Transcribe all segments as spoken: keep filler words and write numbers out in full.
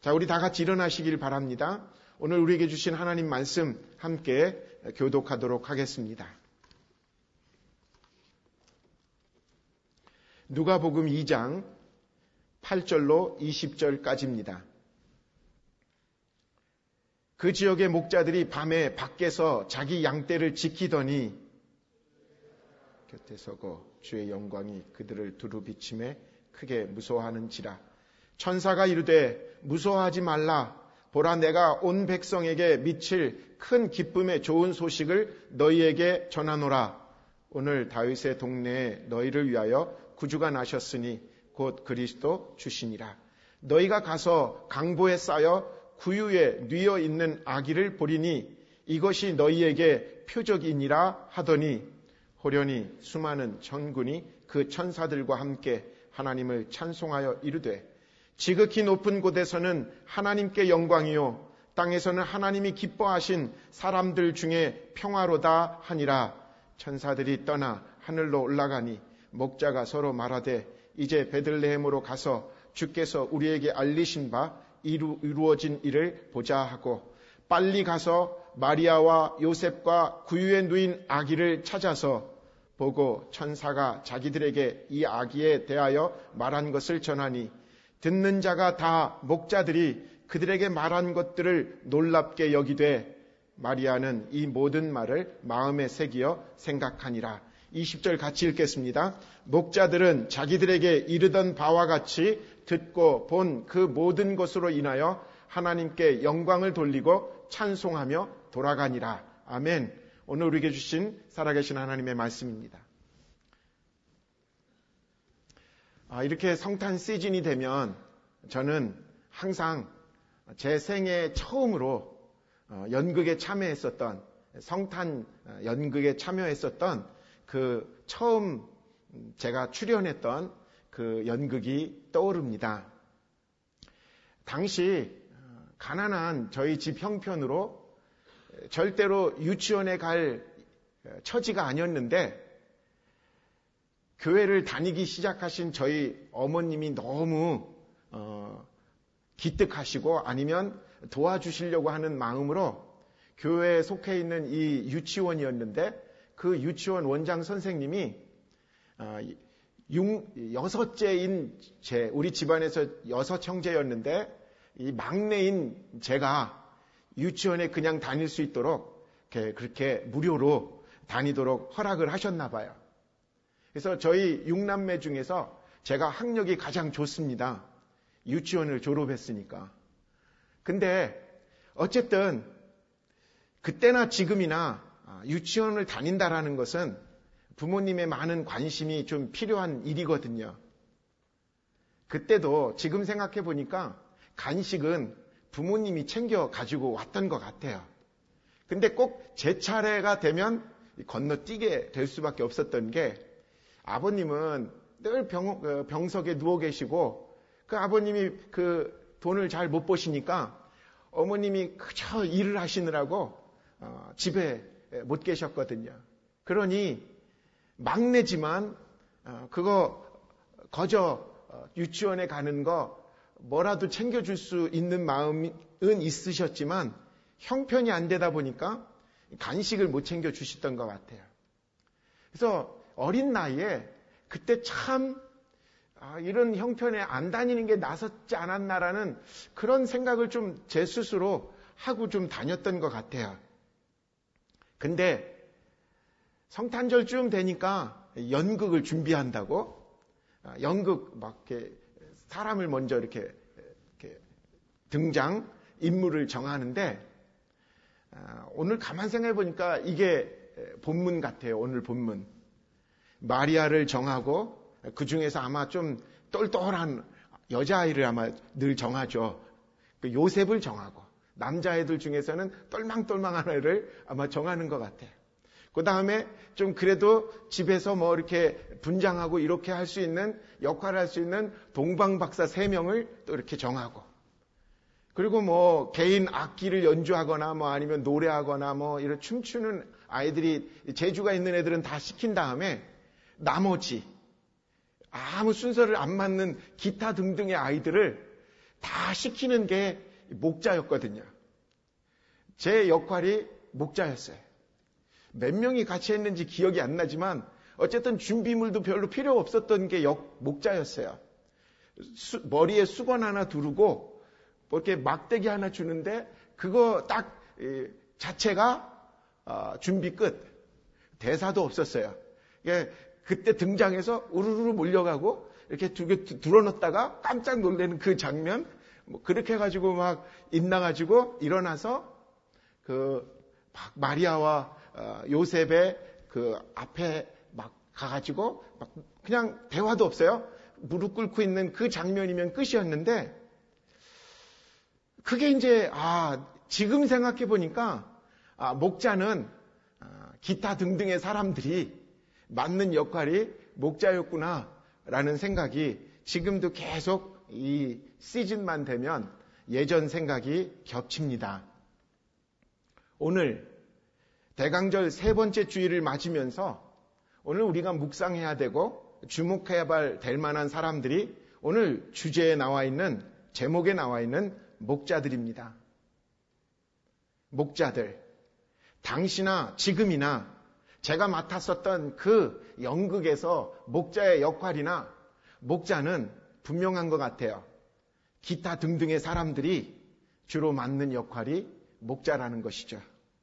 자, 우리 다 같이 일어나시길 바랍니다. 오늘 우리에게 주신 하나님 말씀 함께 교독하도록 하겠습니다. 누가복음 이 장 팔 절로 이십 절까지입니다. 그 지역의 목자들이 밤에 밖에서 자기 양떼를 지키더니 곁에 서고 주의 영광이 그들을 두루 비침에 크게 무서워하는지라. 천사가 이르되 무서워하지 말라. 보라, 내가 온 백성에게 미칠 큰 기쁨의 좋은 소식을 너희에게 전하노라. 오늘 다윗의 동네에 너희를 위하여 구주가 나셨으니 곧 그리스도 주시니라. 너희가 가서 강보에 쌓여 구유에 뉘어 있는 아기를 보리니 이것이 너희에게 표적이니라 하더니 호련히 수많은 천군이 그 천사들과 함께 하나님을 찬송하여 이르되 지극히 높은 곳에서는 하나님께 영광이요 땅에서는 하나님이 기뻐하신 사람들 중에 평화로다 하니라. 천사들이 떠나 하늘로 올라가니 목자가 서로 말하되 이제 베들레헴으로 가서 주께서 우리에게 알리신 바 이루, 이루어진 일을 보자 하고 빨리 가서 마리아와 요셉과 구유에 누인 아기를 찾아서 보고 천사가 자기들에게 이 아기에 대하여 말한 것을 전하니 듣는 자가 다 목자들이 그들에게 말한 것들을 놀랍게 여기되 마리아는 이 모든 말을 마음에 새기어 생각하니라. 이십 절 같이 읽겠습니다. 목자들은 자기들에게 이르던 바와 같이 듣고 본 그 모든 것으로 인하여 하나님께 영광을 돌리고 찬송하며 돌아가니라. 아멘. 오늘 우리에게 주신 살아계신 하나님의 말씀입니다. 아, 이렇게 성탄 시즌이 되면 저는 항상 제 생애 처음으로 연극에 참여했었던, 성탄 연극에 참여했었던 그 처음 제가 출연했던 그 연극이 떠오릅니다. 당시 가난한 저희 집 형편으로 절대로 유치원에 갈 처지가 아니었는데 교회를 다니기 시작하신 저희 어머님이 너무 어, 기특하시고 아니면 도와주시려고 하는 마음으로 교회에 속해 있는 이 유치원이었는데 그 유치원 원장 선생님이 어, 육, 여섯째인 제, 우리 집안에서 여섯 형제였는데 이 막내인 제가 유치원에 그냥 다닐 수 있도록 이렇게 그렇게 무료로 다니도록 허락을 하셨나 봐요. 그래서 저희 육남매 중에서 제가 학력이 가장 좋습니다. 유치원을 졸업했으니까. 근데 어쨌든 그때나 지금이나 유치원을 다닌다라는 것은 부모님의 많은 관심이 좀 필요한 일이거든요. 그때도 지금 생각해 보니까 간식은 부모님이 챙겨 가지고 왔던 것 같아요. 근데 꼭 제 차례가 되면 건너뛰게 될 수밖에 없었던 게 아버님은 늘 병, 병석에 누워 계시고 그 아버님이 그 돈을 잘 못 버시니까 어머님이 그저 일을 하시느라고 어, 집에 못 계셨거든요. 그러니 막내지만 어, 그거 거저 어, 유치원에 가는 거 뭐라도 챙겨줄 수 있는 마음은 있으셨지만 형편이 안 되다 보니까 간식을 못 챙겨주셨던 것 같아요. 그래서 어린 나이에 그때 참 아, 이런 형편에 안 다니는 게 나섰지 않았나라는 그런 생각을 좀 제 스스로 하고 좀 다녔던 것 같아요. 근데 성탄절쯤 되니까 연극을 준비한다고 연극 막 이렇게 사람을 먼저 이렇게, 이렇게 등장 인물을 정하는데 오늘 가만 생각해 보니까 이게 본문 같아요. 오늘 본문 마리아를 정하고 그 중에서 아마 좀 똘똘한 여자아이를 아마 늘 정하죠. 그 요셉을 정하고 남자애들 중에서는 똘망똘망한 애를 아마 정하는 것 같아요. 그 다음에 좀 그래도 집에서 뭐 이렇게 분장하고 이렇게 할 수 있는 역할을 할 수 있는 동방박사 세 명을 또 이렇게 정하고 그리고 뭐 개인 악기를 연주하거나 뭐 아니면 노래하거나 뭐 이런 춤추는 아이들이 재주가 있는 애들은 다 시킨 다음에 나머지 아무 순서를 안 맞는 기타 등등의 아이들을 다 시키는 게 목자였거든요. 제 역할이 목자였어요. 몇 명이 같이 했는지 기억이 안 나지만 어쨌든 준비물도 별로 필요 없었던 게 역, 목자였어요. 수, 머리에 수건 하나 두르고 뭐 이렇게 막대기 하나 주는데 그거 딱 이, 자체가 어, 준비 끝. 대사도 없었어요. 예, 그때 등장해서 우르르 몰려가고 이렇게 두 개 들어놓다가 깜짝 놀라는 그 장면, 뭐 그렇게 해가지고 막 인나가지고 일어나서 그 마리아와 어, 요셉의 그 앞에 막 가가지고 막 그냥 대화도 없어요. 무릎 꿇고 있는 그 장면이면 끝이었는데 그게 이제 아 지금 생각해 보니까 아, 목자는 아, 기타 등등의 사람들이 맡는 역할이 목자였구나라는 생각이 지금도 계속 이 시즌만 되면 예전 생각이 겹칩니다. 오늘 대강절 세 번째 주일을 맞으면서 오늘 우리가 묵상해야 되고 주목해야 될 만한 사람들이 오늘 주제에 나와 있는 제목에 나와 있는 목자들입니다. 목자들, 당시나 지금이나 제가 맡았었던 그 연극에서 목자의 역할이나 목자는 분명한 것 같아요. 기타 등등의 사람들이 주로 맡는 역할이 목자라는 것이죠.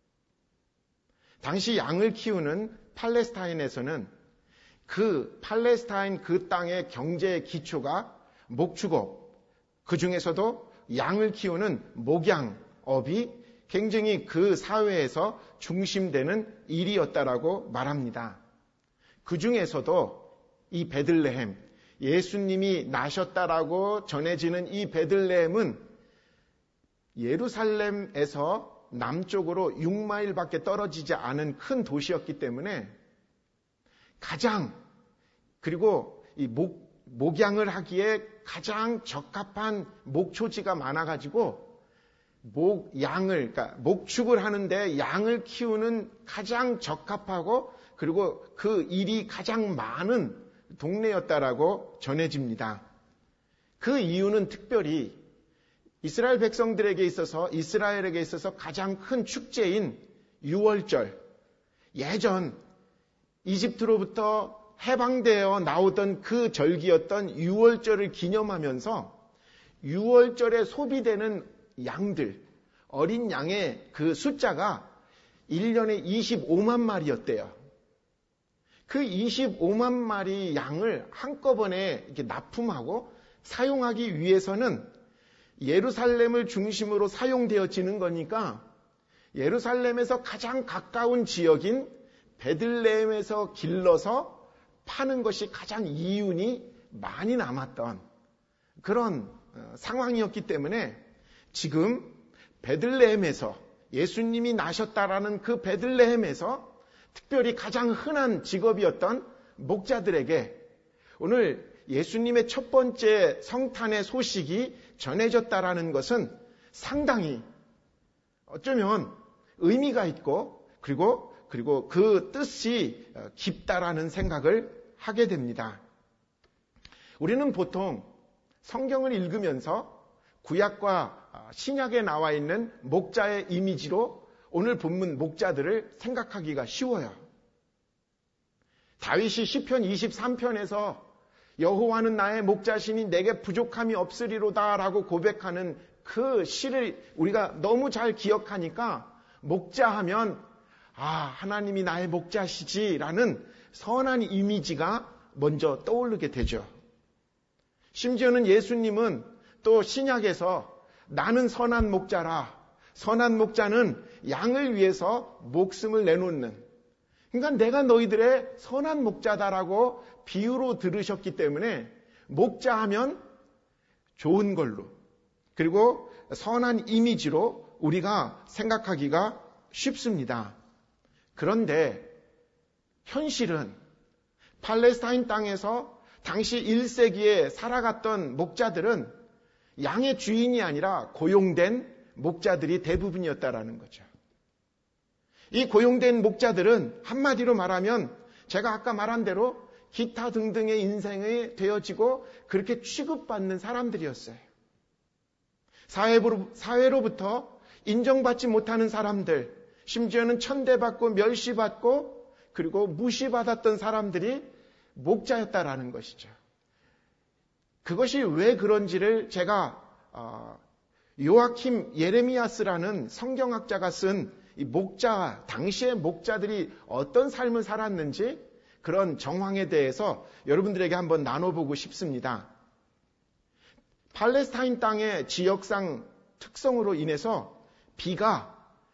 당시 양을 키우는 팔레스타인에서는 그 팔레스타인 그 땅의 경제의 기초가 목축업, 그 중에서도 양을 키우는 목양업이 굉장히 그 사회에서 중심되는 일이었다라고 말합니다. 그 중에서도 이 베들레헴, 예수님이 나셨다라고 전해지는 이 베들레헴은 예루살렘에서 남쪽으로 육 마일밖에 떨어지지 않은 큰 도시였기 때문에 가장 그리고 이 목, 목양을 하기에 가장 적합한 목초지가 많아가지고 목, 양을, 그러니까 목축을 하는데 양을 키우는 가장 적합하고 그리고 그 일이 가장 많은 동네였다라고 전해집니다. 그 이유는 특별히 이스라엘 백성들에게 있어서 이스라엘에게 있어서 가장 큰 축제인 유월절, 예전 이집트로부터 해방되어 나오던 그 절기였던 유월절을 기념하면서 유월절에 소비되는 양들, 어린 양의 그 숫자가 일 년에 이십오만 마리였대요. 그 이십오만 마리 양을 한꺼번에 이렇게 납품하고 사용하기 위해서는 예루살렘을 중심으로 사용되어지는 거니까 예루살렘에서 가장 가까운 지역인 베들레헴에서 길러서 파는 것이 가장 이윤이 많이 남았던 그런 상황이었기 때문에 지금 베들레헴에서 예수님이 나셨다라는 그 베들레헴에서 특별히 가장 흔한 직업이었던 목자들에게 오늘 예수님의 첫 번째 성탄의 소식이 전해졌다라는 것은 상당히 어쩌면 의미가 있고 그리고 그리고 그 뜻이 깊다라는 생각을 하게 됩니다. 우리는 보통 성경을 읽으면서 구약과 신약에 나와 있는 목자의 이미지로 오늘 본문 목자들을 생각하기가 쉬워요. 다윗이 시편 이십삼 편에서 여호와는 나의 목자시니 내게 부족함이 없으리로다 라고 고백하는 그 시를 우리가 너무 잘 기억하니까 목자하면 아 하나님이 나의 목자시지라는 선한 이미지가 먼저 떠오르게 되죠. 심지어는 예수님은 또 신약에서 나는 선한 목자라, 선한 목자는 양을 위해서 목숨을 내놓는, 그러니까 내가 너희들의 선한 목자다라고 비유로 들으셨기 때문에 목자하면 좋은 걸로 그리고 선한 이미지로 우리가 생각하기가 쉽습니다. 그런데 현실은 팔레스타인 땅에서 당시 일 세기에 살아갔던 목자들은 양의 주인이 아니라 고용된 목자들이 대부분이었다라는 거죠. 이 고용된 목자들은 한마디로 말하면 제가 아까 말한 대로 기타 등등의 인생이 되어지고 그렇게 취급받는 사람들이었어요. 사회로, 사회로부터 인정받지 못하는 사람들, 심지어는 천대받고 멸시받고 그리고 무시받았던 사람들이 목자였다라는 것이죠. 그것이 왜 그런지를 제가 요아킴 예레미야스라는 성경학자가 쓴 이 목자, 당시의 목자들이 어떤 삶을 살았는지 그런 정황에 대해서 여러분들에게 한번 나눠보고 싶습니다. 팔레스타인 땅의 지역상 특성으로 인해서 비가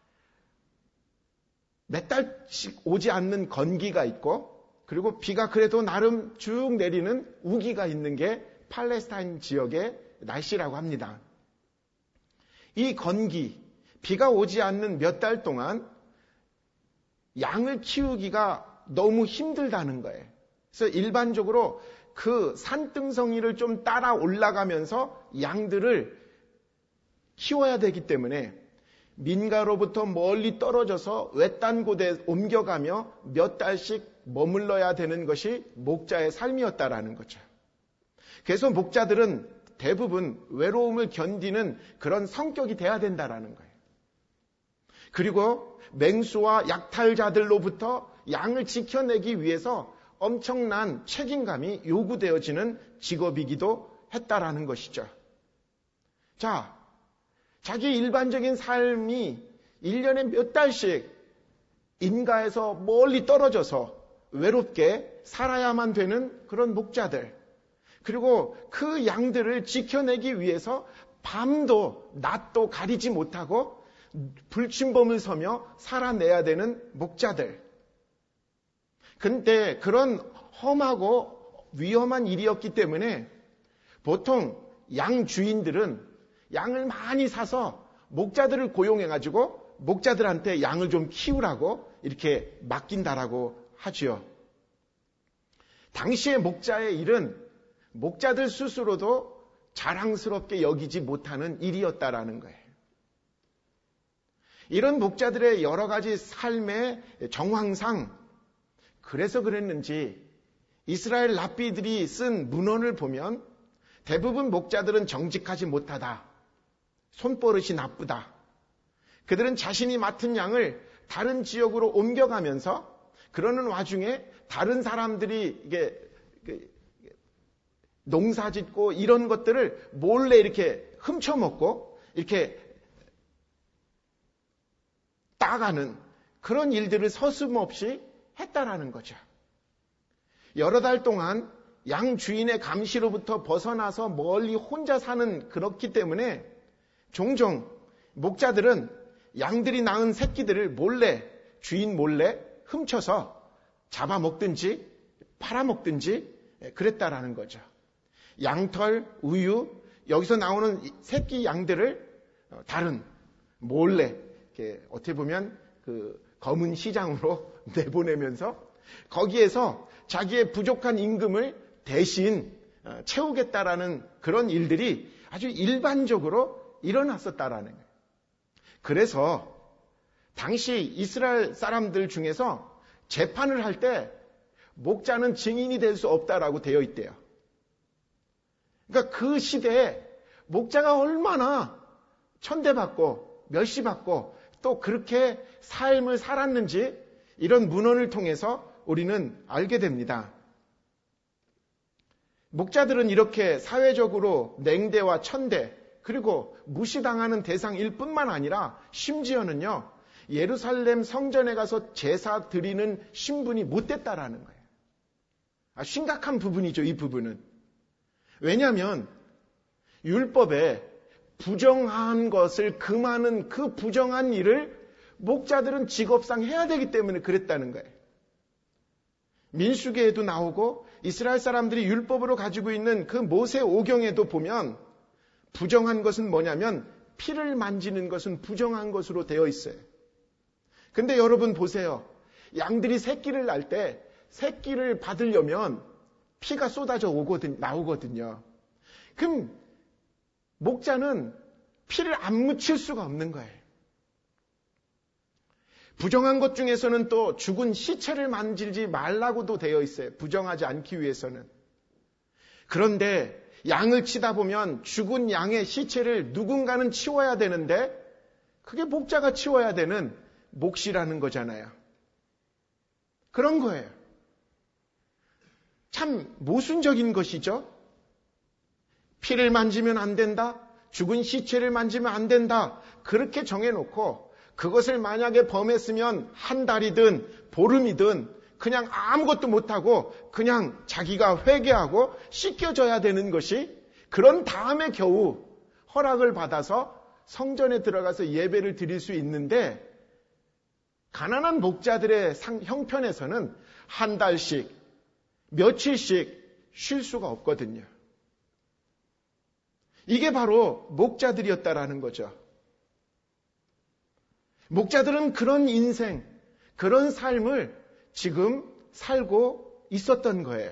몇 달씩 오지 않는 건기가 있고 그리고 비가 그래도 나름 쭉 내리는 우기가 있는 게 팔레스타인 지역의 날씨라고 합니다. 이 건기, 비가 오지 않는 몇 달 동안 양을 키우기가 너무 힘들다는 거예요. 그래서 일반적으로 그 산등성이를 좀 따라 올라가면서 양들을 키워야 되기 때문에 민가로부터 멀리 떨어져서 외딴 곳에 옮겨가며 몇 달씩 머물러야 되는 것이 목자의 삶이었다라는 거죠. 그래서 목자들은 대부분 외로움을 견디는 그런 성격이 돼야 된다라는 거예요. 그리고 맹수와 약탈자들로부터 양을 지켜내기 위해서 엄청난 책임감이 요구되어지는 직업이기도 했다라는 것이죠. 자, 자기 일반적인 삶이 일 년에 몇 달씩 인가에서 멀리 떨어져서 외롭게 살아야만 되는 그런 목자들, 그리고 그 양들을 지켜내기 위해서 밤도 낮도 가리지 못하고 불침범을 서며 살아내야 되는 목자들. 근데 그런 험하고 위험한 일이었기 때문에 보통 양 주인들은 양을 많이 사서 목자들을 고용해가지고 목자들한테 양을 좀 키우라고 이렇게 맡긴다라고 하지요. 당시의 목자의 일은 목자들 스스로도 자랑스럽게 여기지 못하는 일이었다라는 거예요. 이런 목자들의 여러 가지 삶의 정황상 그래서 그랬는지 이스라엘 랍비들이 쓴 문헌을 보면 대부분 목자들은 정직하지 못하다. 손버릇이 나쁘다. 그들은 자신이 맡은 양을 다른 지역으로 옮겨가면서 그러는 와중에 다른 사람들이 이게 농사 짓고 이런 것들을 몰래 이렇게 훔쳐먹고 이렇게 따가는 그런 일들을 서슴없이 했다라는 거죠. 여러 달 동안 양 주인의 감시로부터 벗어나서 멀리 혼자 사는 그렇기 때문에 종종 목자들은 양들이 낳은 새끼들을 몰래 주인 몰래 훔쳐서 잡아먹든지 팔아먹든지 그랬다라는 거죠. 양털, 우유, 여기서 나오는 새끼 양들을 다른 몰래 이렇게 어떻게 보면 그 검은 시장으로 내보내면서 거기에서 자기의 부족한 임금을 대신 채우겠다라는 그런 일들이 아주 일반적으로 일어났었다라는 거예요. 그래서 당시 이스라엘 사람들 중에서 재판을 할 때 목자는 증인이 될 수 없다라고 되어 있대요. 그러니까 그 시대에 목자가 얼마나 천대받고 멸시받고 또 그렇게 삶을 살았는지 이런 문헌을 통해서 우리는 알게 됩니다. 목자들은 이렇게 사회적으로 냉대와 천대 그리고 무시당하는 대상일 뿐만 아니라 심지어는요 예루살렘 성전에 가서 제사 드리는 신분이 못 됐다라는 거예요. 아, 심각한 부분이죠, 이 부분은. 왜냐하면 율법에 부정한 것을 금하는 그 부정한 일을 목자들은 직업상 해야 되기 때문에 그랬다는 거예요. 민수기에도 나오고 이스라엘 사람들이 율법으로 가지고 있는 그 모세 오경에도 보면 부정한 것은 뭐냐면 피를 만지는 것은 부정한 것으로 되어 있어요. 근데 여러분 보세요. 양들이 새끼를 낳을 때 새끼를 받으려면 피가 쏟아져 오거든, 나오거든요. 그럼 목자는 피를 안 묻힐 수가 없는 거예요. 부정한 것 중에서는 또 죽은 시체를 만지지 말라고도 되어 있어요. 부정하지 않기 위해서는. 그런데 양을 치다 보면 죽은 양의 시체를 누군가는 치워야 되는데 그게 목자가 치워야 되는 몫이라는 거잖아요. 그런 거예요. 참 모순적인 것이죠. 피를 만지면 안 된다. 죽은 시체를 만지면 안 된다. 그렇게 정해놓고 그것을 만약에 범했으면 한 달이든 보름이든 그냥 아무것도 못하고 그냥 자기가 회개하고 씻겨져야 되는 것이, 그런 다음에 겨우 허락을 받아서 성전에 들어가서 예배를 드릴 수 있는데, 가난한 목자들의 형편에서는 한 달씩 며칠씩 쉴 수가 없거든요. 이게 바로 목자들이었다라는 거죠. 목자들은 그런 인생, 그런 삶을 지금 살고 있었던 거예요.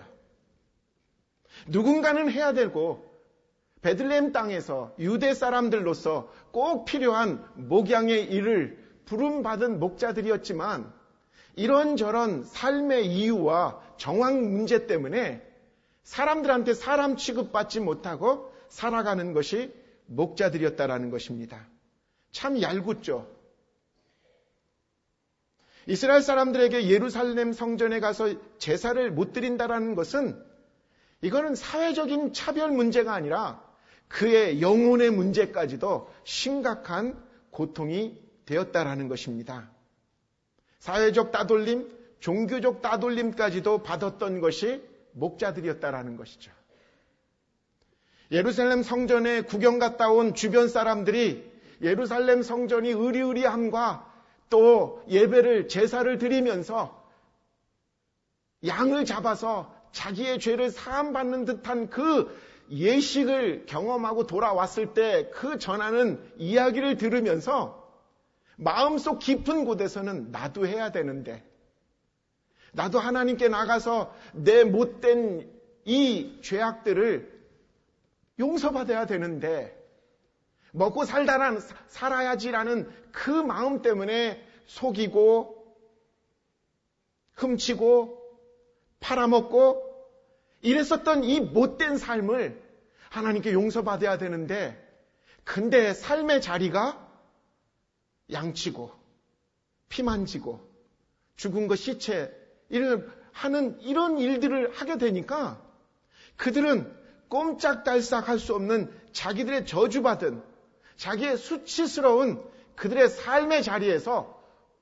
누군가는 해야 되고 베들레헴 땅에서 유대 사람들로서 꼭 필요한 목양의 일을 부름받은 목자들이었지만, 이런저런 삶의 이유와 정황 문제 때문에 사람들한테 사람 취급받지 못하고 살아가는 것이 목자들이었다라는 것입니다. 참 얄궂죠. 이스라엘 사람들에게 예루살렘 성전에 가서 제사를 못 드린다라는 것은, 이거는 사회적인 차별 문제가 아니라 그의 영혼의 문제까지도 심각한 고통이 되었다라는 것입니다. 사회적 따돌림, 종교적 따돌림까지도 받았던 것이 목자들이었다라는 것이죠. 예루살렘 성전에 구경 갔다 온 주변 사람들이 예루살렘 성전이 으리으리함과 또 예배를, 제사를 드리면서 양을 잡아서 자기의 죄를 사함받는 듯한 그 예식을 경험하고 돌아왔을 때 그 전하는 이야기를 들으면서 마음속 깊은 곳에서는 나도 해야 되는데, 나도 하나님께 나가서 내 못된 이 죄악들을 용서받아야 되는데, 먹고 살다란, 살아야지라는 그 마음 때문에 속이고 훔치고 팔아먹고 이랬었던 이 못된 삶을 하나님께 용서받아야 되는데, 근데 삶의 자리가 양치고 피 만지고 죽은 것 시체 이를 하는 이런 일들을 하게 되니까 그들은 꼼짝달싹 할 수 없는 자기들의 저주받은, 자기의 수치스러운 그들의 삶의 자리에서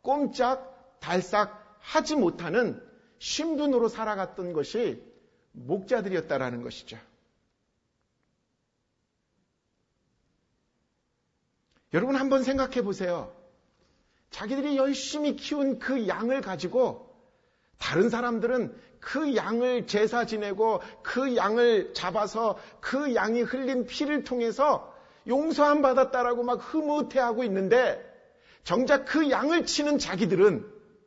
꼼짝달싹 하지 못하는 신분으로 살아갔던 것이 목자들이었다라는 것이죠. 여러분 한번 생각해 보세요. 자기들이 열심히 키운 그 양을 가지고 다른 사람들은 그 양을 제사 지내고 그 양을 잡아서 그 양이 흘린 피를 통해서 용서함 받았다라고 막 흐뭇해하고 있는데, 정작 그 양을 치는 자기들은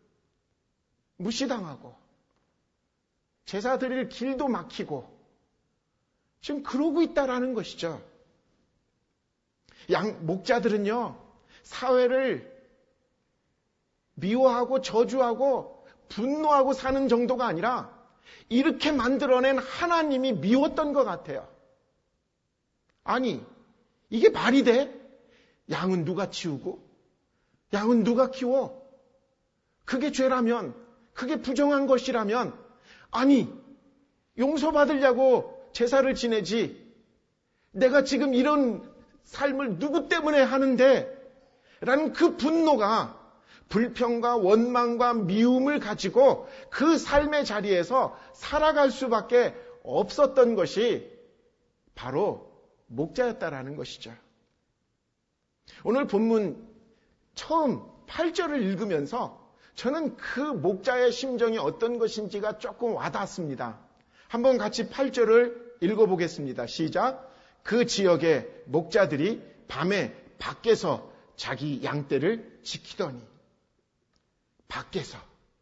무시당하고 제사 드릴 길도 막히고 지금 그러고 있다라는 것이죠. 양, 목자들은요, 사회를 미워하고 저주하고 분노하고 사는 정도가 아니라 이렇게 만들어낸 하나님이 미웠던 것 같아요. 아니, 이게 말이 돼? 양은 누가 치우고? 양은 누가 키워? 그게 죄라면, 그게 부정한 것이라면, 아니, 용서받으려고 제사를 지내지, 내가 지금 이런 삶을 누구 때문에 하는데? 라는 그 분노가 불평과 원망과 미움을 가지고 그 삶의 자리에서 살아갈 수밖에 없었던 것이 바로 목자였다라는 것이죠. 오늘 본문 처음 팔 절을 읽으면서 저는 그 목자의 심정이 어떤 것인지가 조금 와닿았습니다. 한번 같이 팔 절을 읽어보겠습니다. 시작. 그 지역의 목자들이 밤에 밖에서 자기 양떼를 지키더니. 밖에서.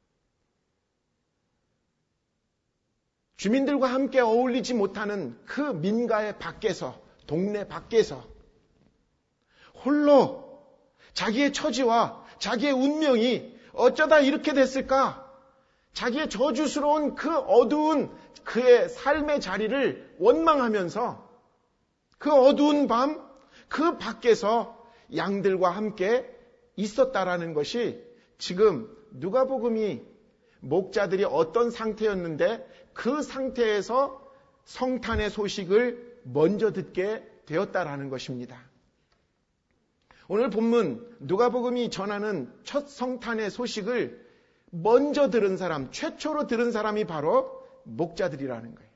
주민들과 함께 어울리지 못하는 그 민가의 밖에서, 동네 밖에서 홀로 자기의 처지와 자기의 운명이 어쩌다 이렇게 됐을까? 자기의 저주스러운 그 어두운 그의 삶의 자리를 원망하면서 그 어두운 밤, 그 밖에서 양들과 함께 있었다라는 것이 지금 누가복음이 목자들이 어떤 상태였는데 그 상태에서 성탄의 소식을 먼저 듣게 되었다라는 것입니다. 오늘 본문 누가복음이 전하는 첫 성탄의 소식을 먼저 들은 사람, 최초로 들은 사람이 바로 목자들이라는 거예요.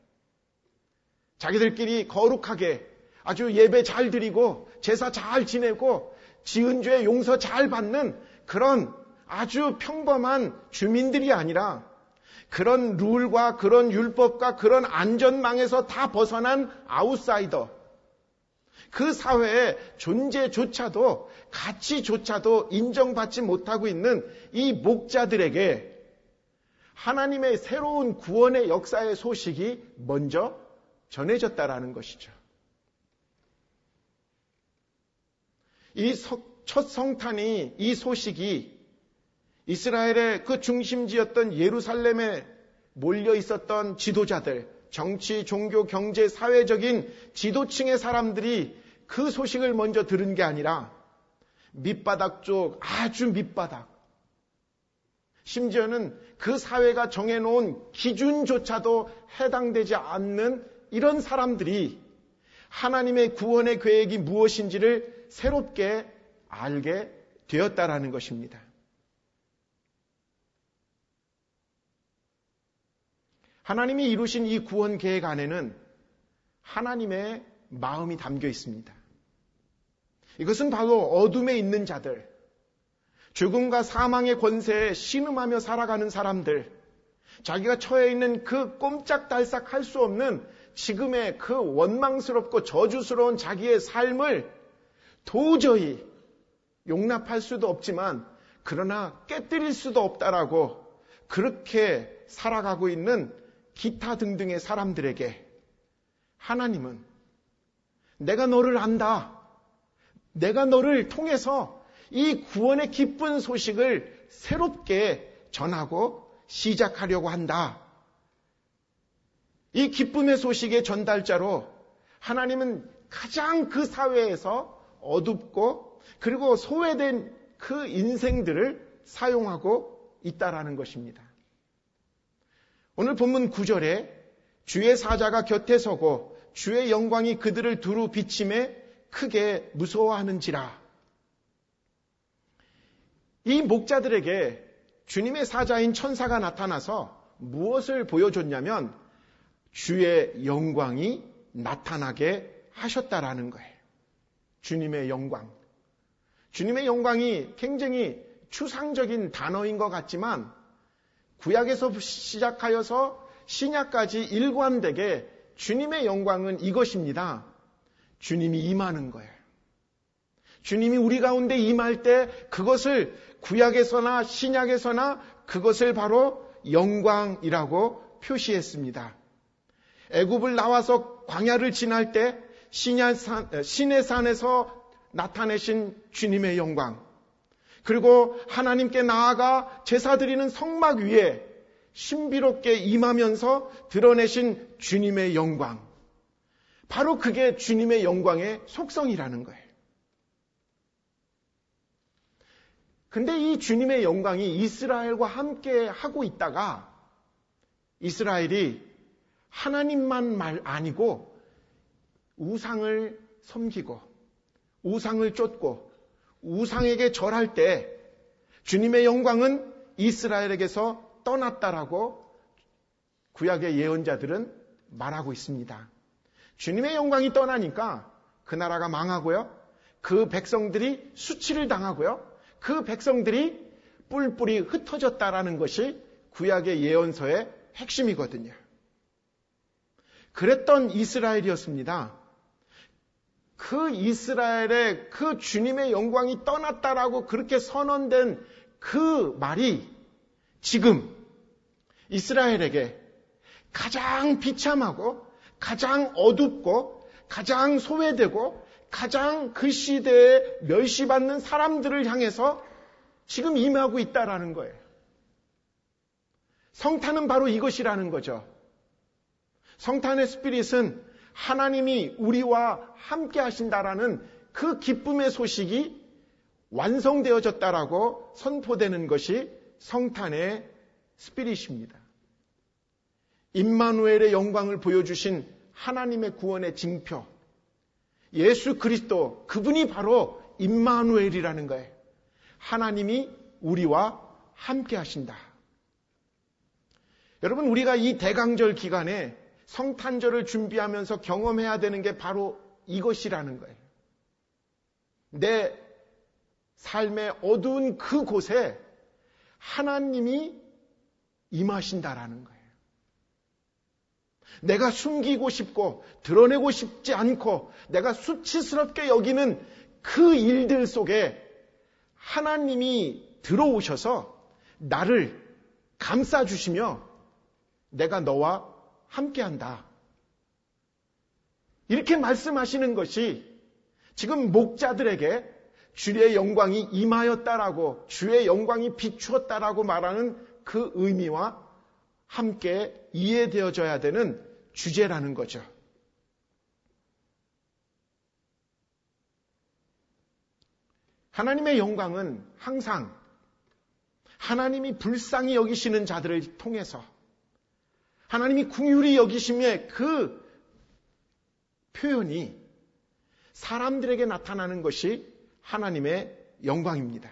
자기들끼리 거룩하게 아주 예배 잘 드리고 제사 잘 지내고 지은 죄 용서 잘 받는 그런 아주 평범한 주민들이 아니라 그런 룰과 그런 율법과 그런 안전망에서 다 벗어난 아웃사이더, 그 사회의 존재조차도 가치조차도 인정받지 못하고 있는 이 목자들에게 하나님의 새로운 구원의 역사의 소식이 먼저 전해졌다라는 것이죠. 이 첫 성탄이, 이 소식이 이스라엘의 그 중심지였던 예루살렘에 몰려 있었던 지도자들, 정치, 종교, 경제, 사회적인 지도층의 사람들이 그 소식을 먼저 들은 게 아니라 밑바닥 쪽, 아주 밑바닥, 심지어는 그 사회가 정해놓은 기준조차도 해당되지 않는 이런 사람들이 하나님의 구원의 계획이 무엇인지를 새롭게 알게 되었다라는 것입니다. 하나님이 이루신 이 구원 계획 안에는 하나님의 마음이 담겨 있습니다. 이것은 바로 어둠에 있는 자들, 죽음과 사망의 권세에 신음하며 살아가는 사람들, 자기가 처해 있는 그 꼼짝달싹 할 수 없는 지금의 그 원망스럽고 저주스러운 자기의 삶을 도저히 용납할 수도 없지만 그러나 깨뜨릴 수도 없다라고 그렇게 살아가고 있는 기타 등등의 사람들에게 하나님은 내가 너를 안다. 내가 너를 통해서 이 구원의 기쁜 소식을 새롭게 전하고 시작하려고 한다. 이 기쁨의 소식의 전달자로 하나님은 가장 그 사회에서 어둡고 그리고 소외된 그 인생들을 사용하고 있다라는 것입니다. 오늘 본문 구 절에 주의 사자가 곁에 서고 주의 영광이 그들을 두루 비침에 크게 무서워하는지라. 이 목자들에게 주님의 사자인 천사가 나타나서 무엇을 보여줬냐면 주의 영광이 나타나게 하셨다라는 거예요. 주님의 영광. 주님의 영광이 굉장히 추상적인 단어인 것 같지만 구약에서 시작하여서 신약까지 일관되게 주님의 영광은 이것입니다. 주님이 임하는 거예요. 주님이 우리 가운데 임할 때 그것을 구약에서나 신약에서나 그것을 바로 영광이라고 표시했습니다. 애굽을 나와서 광야를 지날 때 시내 산에서 나타내신 주님의 영광, 그리고 하나님께 나아가 제사 드리는 성막 위에 신비롭게 임하면서 드러내신 주님의 영광, 바로 그게 주님의 영광의 속성이라는 거예요. 근데 이 주님의 영광이 이스라엘과 함께 하고 있다가 이스라엘이 하나님만 말 아니고 우상을 섬기고 우상을 쫓고 우상에게 절할 때 주님의 영광은 이스라엘에게서 떠났다라고 구약의 예언자들은 말하고 있습니다. 주님의 영광이 떠나니까 그 나라가 망하고요. 그 백성들이 수치를 당하고요. 그 백성들이 뿔뿔이 흩어졌다라는 것이 구약의 예언서의 핵심이거든요. 그랬던 이스라엘이었습니다. 그 이스라엘의 그 주님의 영광이 떠났다라고 그렇게 선언된 그 말이 지금 이스라엘에게 가장 비참하고 가장 어둡고 가장 소외되고 가장 그 시대에 멸시받는 사람들을 향해서 지금 임하고 있다라는 거예요. 성탄은 바로 이것이라는 거죠. 성탄의 스피릿은 하나님이 우리와 함께 하신다라는 그 기쁨의 소식이 완성되어졌다라고 선포되는 것이 성탄의 스피릿입니다. 임마누엘의 영광을 보여주신 하나님의 구원의 징표, 예수 그리스도, 그분이 바로 임마누엘이라는 거예요. 하나님이 우리와 함께 하신다. 여러분, 우리가 이 대강절 기간에 성탄절을 준비하면서 경험해야 되는 게 바로 이것이라는 거예요. 내 삶의 어두운 그곳에 하나님이 임하신다라는 거예요. 내가 숨기고 싶고 드러내고 싶지 않고 내가 수치스럽게 여기는 그 일들 속에 하나님이 들어오셔서 나를 감싸주시며 내가 너와 함께한다. 이렇게 말씀하시는 것이 지금 목자들에게 주의 영광이 임하였다라고, 주의 영광이 비추었다라고 말하는 그 의미와 함께 이해되어져야 되는 주제라는 거죠. 하나님의 영광은 항상 하나님이 불쌍히 여기시는 자들을 통해서, 하나님이 긍휼히 여기심의 그 표현이 사람들에게 나타나는 것이 하나님의 영광입니다.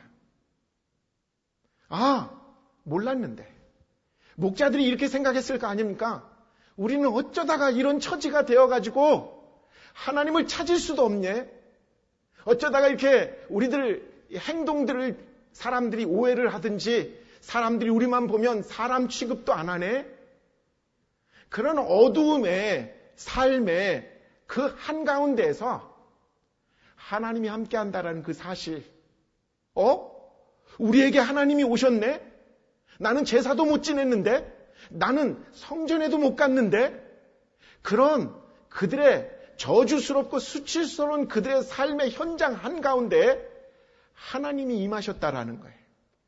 아, 몰랐는데. 목자들이 이렇게 생각했을 거 아닙니까? 우리는 어쩌다가 이런 처지가 되어가지고 하나님을 찾을 수도 없네. 어쩌다가 이렇게 우리들 행동들을 사람들이 오해를 하든지 사람들이 우리만 보면 사람 취급도 안 하네. 그런 어두움의 삶의 그 한가운데에서 하나님이 함께한다라는 그 사실, 어? 우리에게 하나님이 오셨네? 나는 제사도 못 지냈는데? 나는 성전에도 못 갔는데? 그런 그들의 저주스럽고 수치스러운 그들의 삶의 현장 한가운데에 하나님이 임하셨다라는 거예요.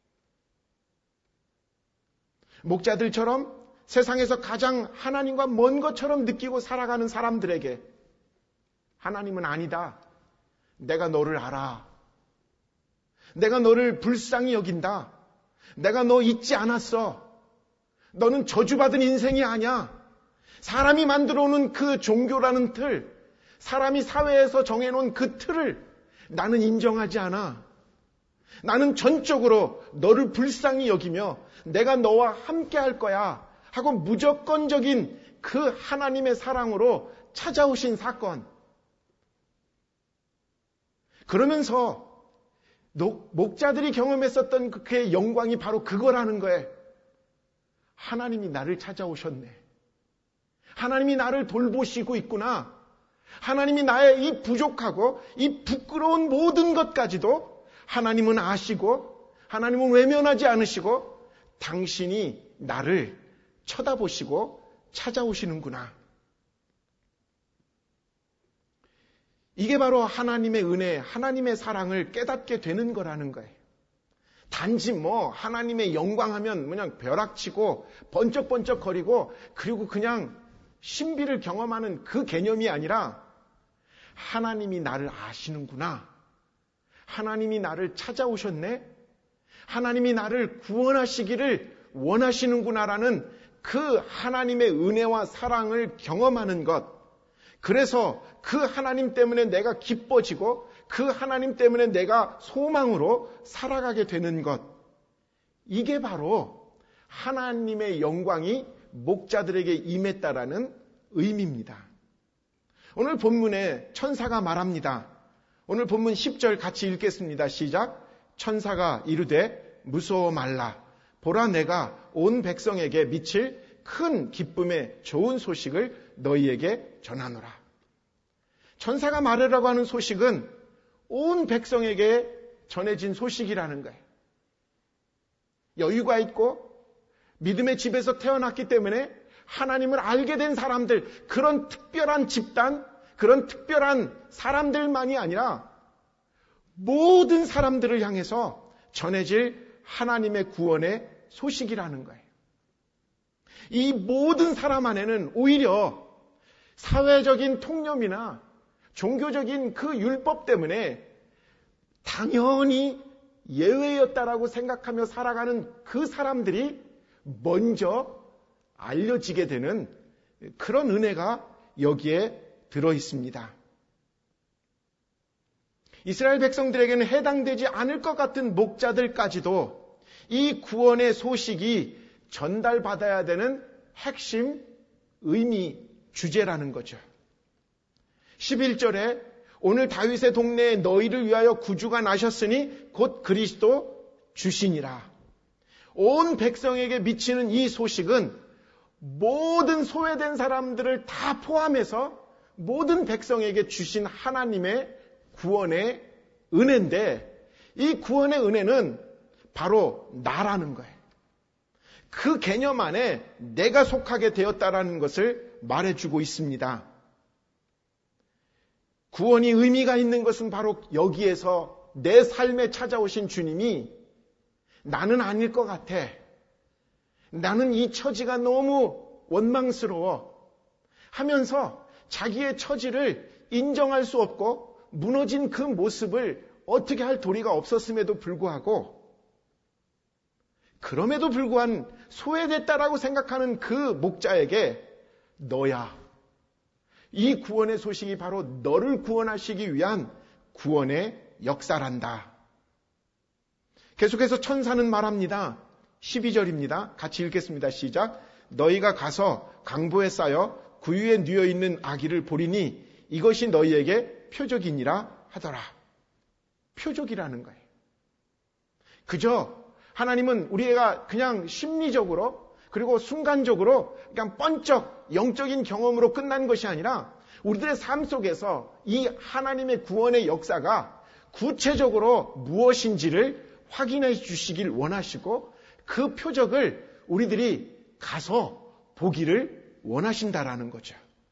목자들처럼 세상에서 가장 하나님과 먼 것처럼 느끼고 살아가는 사람들에게 하나님은 아니다. 내가 너를 알아. 내가 너를 불쌍히 여긴다. 내가 너 잊지 않았어. 너는 저주받은 인생이 아니야. 사람이 만들어 놓은 그 종교라는 틀, 사람이 사회에서 정해놓은 그 틀을 나는 인정하지 않아. 나는 전적으로 너를 불쌍히 여기며 내가 너와 함께 할 거야 하고 무조건적인 그 하나님의 사랑으로 찾아오신 사건. 그러면서 목자들이 경험했었던 그의 영광이 바로 그거라는 거예요. 하나님이 나를 찾아오셨네. 하나님이 나를 돌보시고 있구나. 하나님이 나의 이 부족하고 이 부끄러운 모든 것까지도 하나님은 아시고 하나님은 외면하지 않으시고 당신이 나를 쳐다보시고 찾아오시는구나. 이게 바로 하나님의 은혜, 하나님의 사랑을 깨닫게 되는 거라는 거예요. 단지 뭐 하나님의 영광하면 그냥 벼락치고 번쩍번쩍거리고 그리고 그냥 신비를 경험하는 그 개념이 아니라 하나님이 나를 아시는구나. 하나님이 나를 찾아오셨네. 하나님이 나를 구원하시기를 원하시는구나라는 그 하나님의 은혜와 사랑을 경험하는 것. 그래서 그 하나님 때문에 내가 기뻐지고 그 하나님 때문에 내가 소망으로 살아가게 되는 것. 이게 바로 하나님의 영광이 목자들에게 임했다라는 의미입니다. 오늘 본문에 천사가 말합니다. 오늘 본문 십 절 같이 읽겠습니다. 시작. 천사가 이르되 무서워 말라. 보라 내가 온 백성에게 미칠 큰 기쁨의 좋은 소식을 너희에게 전하노라. 천사가 말하라고 하는 소식은 온 백성에게 전해진 소식이라는 거예요. 여유가 있고 믿음의 집에서 태어났기 때문에 하나님을 알게 된 사람들, 그런 특별한 집단, 그런 특별한 사람들만이 아니라 모든 사람들을 향해서 전해질 하나님의 구원의 소식이라는 거예요. 이 모든 사람 안에는 오히려 사회적인 통념이나 종교적인 그 율법 때문에 당연히 예외였다라고 생각하며 살아가는 그 사람들이 먼저 알려지게 되는 그런 은혜가 여기에 들어 있습니다. 이스라엘 백성들에게는 해당되지 않을 것 같은 목자들까지도 이 구원의 소식이 전달받아야 되는 핵심 의미, 주제라는 거죠. 십일 절에 오늘 다윗의 동네에 너희를 위하여 구주가 나셨으니 곧 그리스도 주시니라. 온 백성에게 미치는 이 소식은 모든 소외된 사람들을 다 포함해서 모든 백성에게 주신 하나님의 구원의 은혜인데, 이 구원의 은혜는 바로 나라는 거예요. 그 개념 안에 내가 속하게 되었다라는 것을 말해주고 있습니다. 구원이 의미가 있는 것은 바로 여기에서 내 삶에 찾아오신 주님이 나는 아닐 것 같아, 나는 이 처지가 너무 원망스러워 하면서 자기의 처지를 인정할 수 없고 무너진 그 모습을 어떻게 할 도리가 없었음에도 불구하고, 그럼에도 불구한 소외됐다라고 생각하는 그 목자에게 너야, 이 구원의 소식이 바로 너를 구원하시기 위한 구원의 역사란다. 계속해서 천사는 말합니다. 십이 절입니다. 같이 읽겠습니다. 시작. 너희가 가서 강보에 쌓여 구유에 뉘어 있는 아기를 보리니 이것이 너희에게 표적이니라 하더라. 표적이라는 거예요. 그저 하나님은 우리가 그냥 심리적으로 그리고 순간적으로 그냥 번쩍 영적인 경험으로 끝난 것이 아니라 우리들의 삶 속에서 이 하나님의 구원의 역사가 구체적으로 무엇인지를 확인해 주시길 원하시고, 그 표적을 우리들이 가서 보기를 원하신다라는 거죠.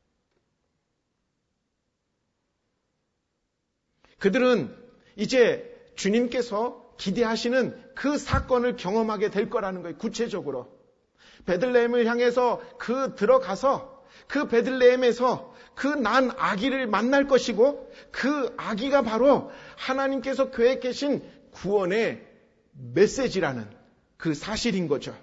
그들은 이제 주님께서 기대하시는 그 사건을 경험하게 될 거라는 거예요. 구체적으로 베들레헴을 향해서 그 들어가서 그 베들레헴에서 그 난 아기를 만날 것이고, 그 아기가 바로 하나님께서 계획하신 구원의 메시지라는 그 사실인 거죠.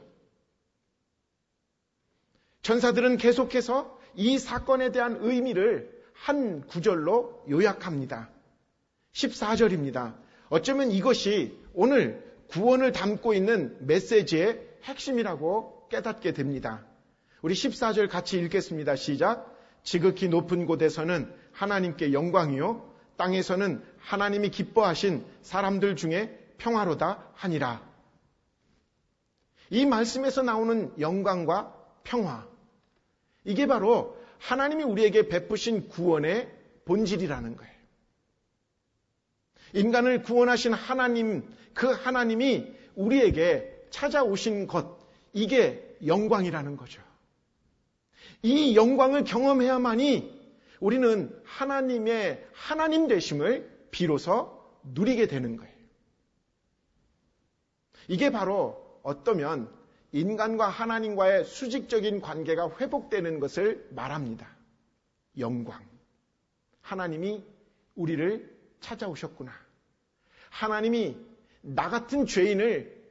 천사들은 계속해서 이 사건에 대한 의미를 한 구절로 요약합니다. 십사 절입니다. 어쩌면 이것이 오늘 구원을 담고 있는 메시지의 핵심이라고 깨닫게 됩니다. 우리 십사 절 같이 읽겠습니다. 시작. 지극히 높은 곳에서는 하나님께 영광이요 땅에서는 하나님이 기뻐하신 사람들 중에 평화로다 하니라. 이 말씀에서 나오는 영광과 평화, 이게 바로 하나님이 우리에게 베푸신 구원의 본질이라는 거예요. 인간을 구원하신 하나님, 그 하나님이 우리에게 찾아오신 것, 이게 영광이라는 거죠. 이 영광을 경험해야만이 우리는 하나님의 하나님 되심을 비로소 누리게 되는 거예요. 이게 바로 어떠면 인간과 하나님과의 수직적인 관계가 회복되는 것을 말합니다. 영광. 하나님이 우리를 찾아오셨구나. 하나님이 나 같은 죄인을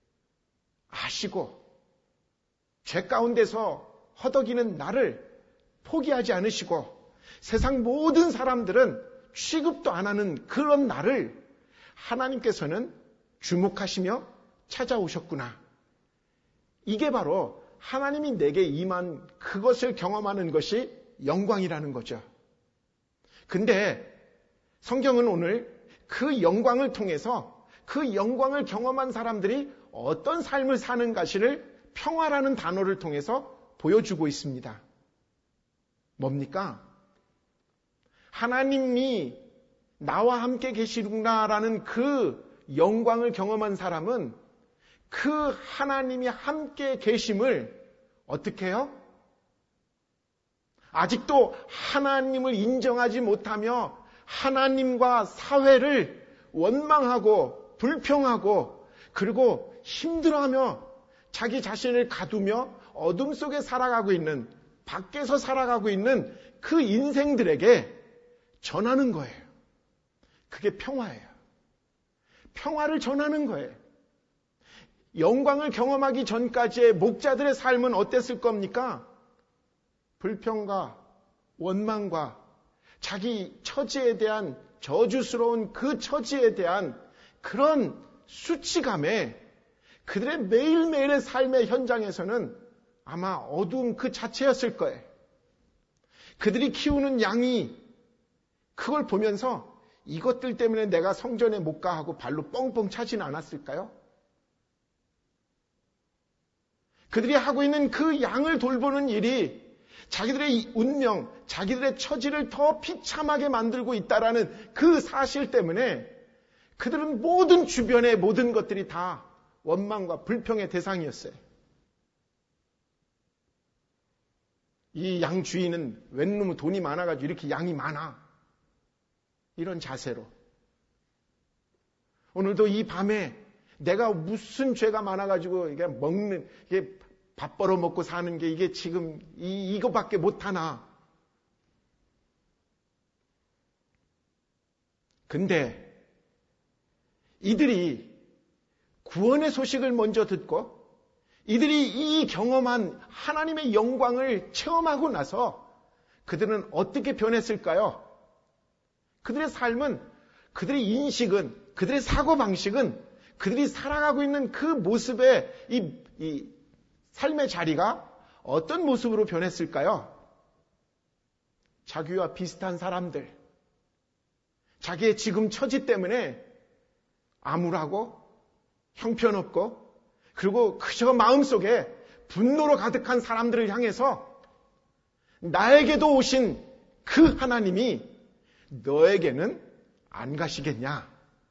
아시고 죄 가운데서 허덕이는 나를 포기하지 않으시고 세상 모든 사람들은 취급도 안 하는 그런 나를 하나님께서는 주목하시며 찾아오셨구나. 이게 바로 하나님이 내게 임한 그것을 경험하는 것이 영광이라는 거죠. 근데 성경은 오늘 그 영광을 통해서 그 영광을 경험한 사람들이 어떤 삶을 사는가시를 평화라는 단어를 통해서 보여주고 있습니다. 뭡니까? 하나님이 나와 함께 계시구나라는 그 영광을 경험한 사람은 그 하나님이 함께 계심을 어떻게 해요? 아직도 하나님을 인정하지 못하며 하나님과 사회를 원망하고 불평하고 그리고 힘들어하며 자기 자신을 가두며 어둠 속에 살아가고 있는, 밖에서 살아가고 있는 그 인생들에게 전하는 거예요. 그게 평화예요. 평화를 전하는 거예요. 영광을 경험하기 전까지의 목자들의 삶은 어땠을 겁니까? 불평과 원망과 자기 처지에 대한 저주스러운 그 처지에 대한 그런 수치감에 그들의 매일매일의 삶의 현장에서는 아마 어두움 그 자체였을 거예요. 그들이 키우는 양이 그걸 보면서 이것들 때문에 내가 성전에 못 가 하고 발로 뻥뻥 차지는 않았을까요? 그들이 하고 있는 그 양을 돌보는 일이 자기들의 운명, 자기들의 처지를 더 비참하게 만들고 있다라는 그 사실 때문에 그들은 모든 주변의 모든 것들이 다 원망과 불평의 대상이었어요. 이 양 주인은 웬 놈의 돈이 많아가지고 이렇게 양이 많아. 이런 자세로. 오늘도 이 밤에 내가 무슨 죄가 많아가지고 이게 먹는, 이게 밥 벌어 먹고 사는 게 이게 지금 이, 이거밖에 못하나. 근데 이들이 구원의 소식을 먼저 듣고 이들이 이 경험한 하나님의 영광을 체험하고 나서 그들은 어떻게 변했을까요? 그들의 삶은, 그들의 인식은, 그들의 사고방식은 그들이 살아가고 있는 그 모습의 이, 이 삶의 자리가 어떤 모습으로 변했을까요? 자기와 비슷한 사람들, 자기의 지금 처지 때문에 암울하고 형편없고 그리고 그저 마음속에 분노로 가득한 사람들을 향해서 나에게도 오신 그 하나님이 너에게는 안 가시겠냐?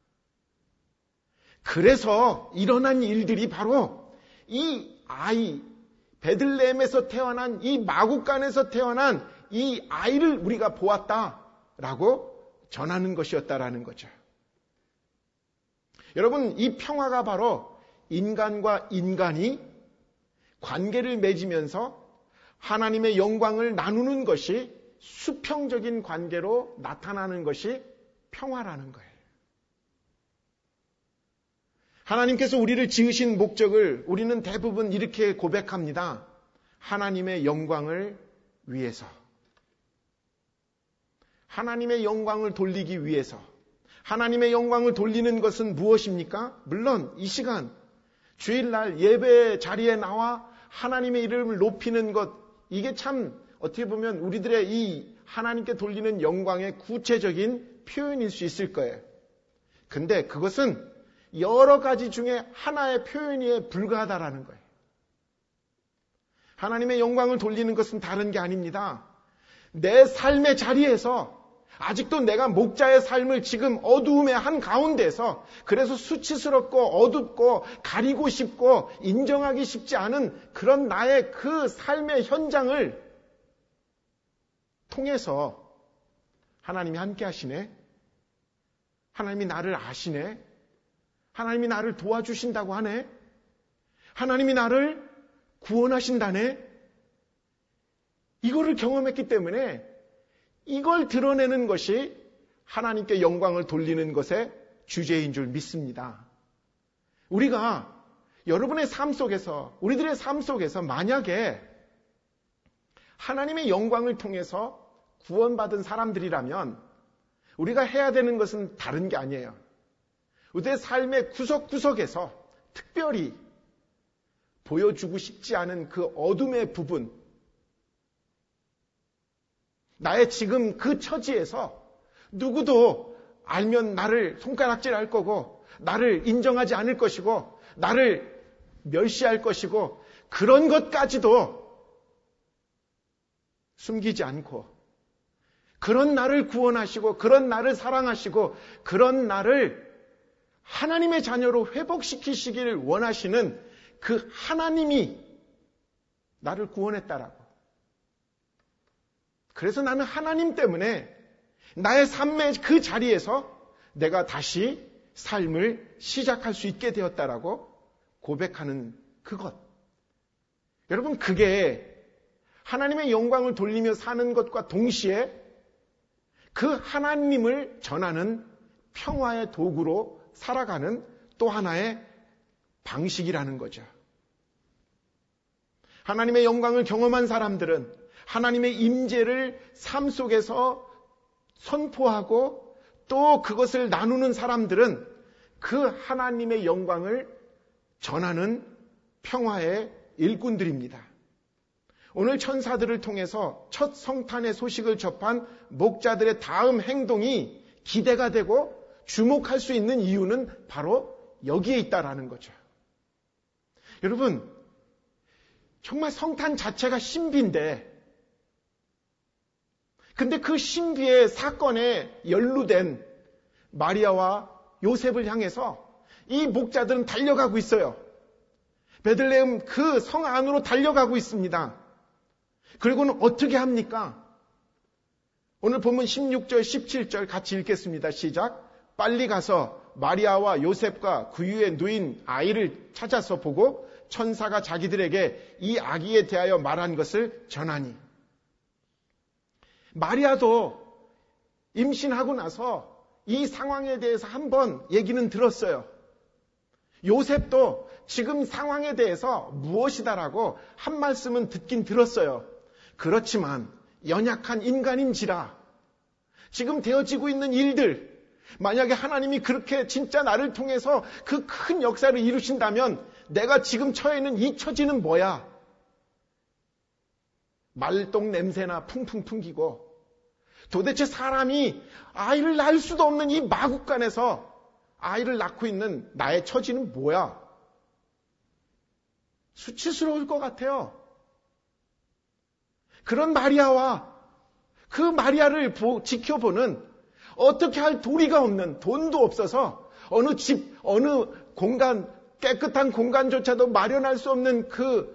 그래서 일어난 일들이 바로 이 아이, 베들레헴에서 태어난 이 마구간에서 태어난 이 아이를 우리가 보았다라고 전하는 것이었다라는 거죠. 여러분, 이 평화가 바로 인간과 인간이 관계를 맺으면서 하나님의 영광을 나누는 것이 수평적인 관계로 나타나는 것이 평화라는 거예요. 하나님께서 우리를 지으신 목적을 우리는 대부분 이렇게 고백합니다. 하나님의 영광을 위해서. 하나님의 영광을 돌리기 위해서. 하나님의 영광을 돌리는 것은 무엇입니까? 물론 이 시간 주일날 예배 자리에 나와 하나님의 이름을 높이는 것, 이게 참 어떻게 보면 우리들의 이 하나님께 돌리는 영광의 구체적인 표현일 수 있을 거예요. 근데 그것은 여러 가지 중에 하나의 표현에 불과하다라는 거예요. 하나님의 영광을 돌리는 것은 다른 게 아닙니다. 내 삶의 자리에서 아직도 내가 목자의 삶을 지금 어두움의 한 가운데서 그래서 수치스럽고 어둡고 가리고 싶고 인정하기 쉽지 않은 그런 나의 그 삶의 현장을 통해서 하나님이 함께 하시네. 하나님이 나를 아시네. 하나님이 나를 도와주신다고 하네. 하나님이 나를 구원하신다네. 이거를 경험했기 때문에 이걸 드러내는 것이 하나님께 영광을 돌리는 것의 주제인 줄 믿습니다. 우리가 여러분의 삶 속에서, 우리들의 삶 속에서 만약에 하나님의 영광을 통해서 구원받은 사람들이라면 우리가 해야 되는 것은 다른 게 아니에요. 우리의 삶의 구석구석에서 특별히 보여주고 싶지 않은 그 어둠의 부분, 나의 지금 그 처지에서 누구도 알면 나를 손가락질할 거고 나를 인정하지 않을 것이고 나를 멸시할 것이고 그런 것까지도 숨기지 않고 그런 나를 구원하시고 그런 나를 사랑하시고 그런 나를 하나님의 자녀로 회복시키시기를 원하시는 그 하나님이 나를 구원했다라고. 그래서 나는 하나님 때문에 나의 삶의 그 자리에서 내가 다시 삶을 시작할 수 있게 되었다라고 고백하는 그것. 여러분, 그게 하나님의 영광을 돌리며 사는 것과 동시에 그 하나님을 전하는 평화의 도구로 살아가는 또 하나의 방식이라는 거죠. 하나님의 영광을 경험한 사람들은 하나님의 임재를 삶 속에서 선포하고 또 그것을 나누는 사람들은 그 하나님의 영광을 전하는 평화의 일꾼들입니다. 오늘 천사들을 통해서 첫 성탄의 소식을 접한 목자들의 다음 행동이 기대가 되고 주목할 수 있는 이유는 바로 여기에 있다라는 거죠. 여러분, 정말 성탄 자체가 신비인데, 근데 그 신비의 사건에 연루된 마리아와 요셉을 향해서 이 목자들은 달려가고 있어요. 베들레헴 그 성 안으로 달려가고 있습니다. 그리고는 어떻게 합니까? 오늘 본문 십육 절, 십칠 절 같이 읽겠습니다. 시작. 빨리 가서 마리아와 요셉과 구유에 누인 아이를 찾아서 보고 천사가 자기들에게 이 아기에 대하여 말한 것을 전하니. 마리아도 임신하고 나서 이 상황에 대해서 한번 얘기는 들었어요. 요셉도 지금 상황에 대해서 무엇이다라고 한 말씀은 듣긴 들었어요. 그렇지만 연약한 인간인지라 지금 되어지고 있는 일들, 만약에 하나님이 그렇게 진짜 나를 통해서 그 큰 역사를 이루신다면 내가 지금 처해 있는 이 처지는 뭐야? 말똥 냄새나 풍풍 풍기고 도대체 사람이 아이를 낳을 수도 없는 이 마국간에서 아이를 낳고 있는 나의 처지는 뭐야? 수치스러울 것 같아요. 그런 마리아와 그 마리아를 지켜보는 어떻게 할 도리가 없는, 돈도 없어서 어느 집, 어느 공간, 깨끗한 공간조차도 마련할 수 없는 그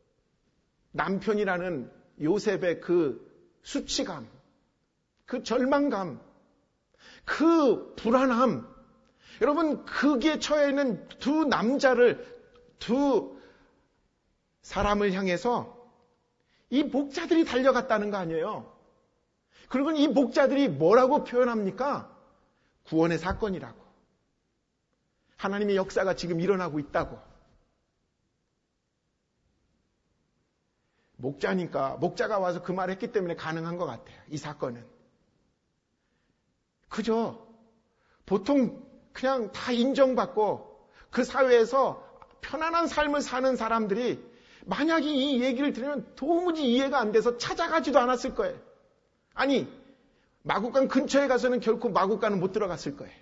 남편이라는 요셉의 그 수치감, 그 절망감, 그 불안함. 여러분, 거기에 처해 있는 두 남자를, 두 사람을 향해서 이 목자들이 달려갔다는 거 아니에요. 그리고 이 목자들이 뭐라고 표현합니까? 구원의 사건이라고. 하나님의 역사가 지금 일어나고 있다고. 목자니까, 목자가 와서 그 말을 했기 때문에 가능한 것 같아요. 이 사건은. 그저 보통 그냥 다 인정받고 그 사회에서 편안한 삶을 사는 사람들이 만약에 이 얘기를 들으면 도무지 이해가 안 돼서 찾아가지도 않았을 거예요. 아니, 마국간 근처에 가서는 결코 마국간은 못 들어갔을 거예요.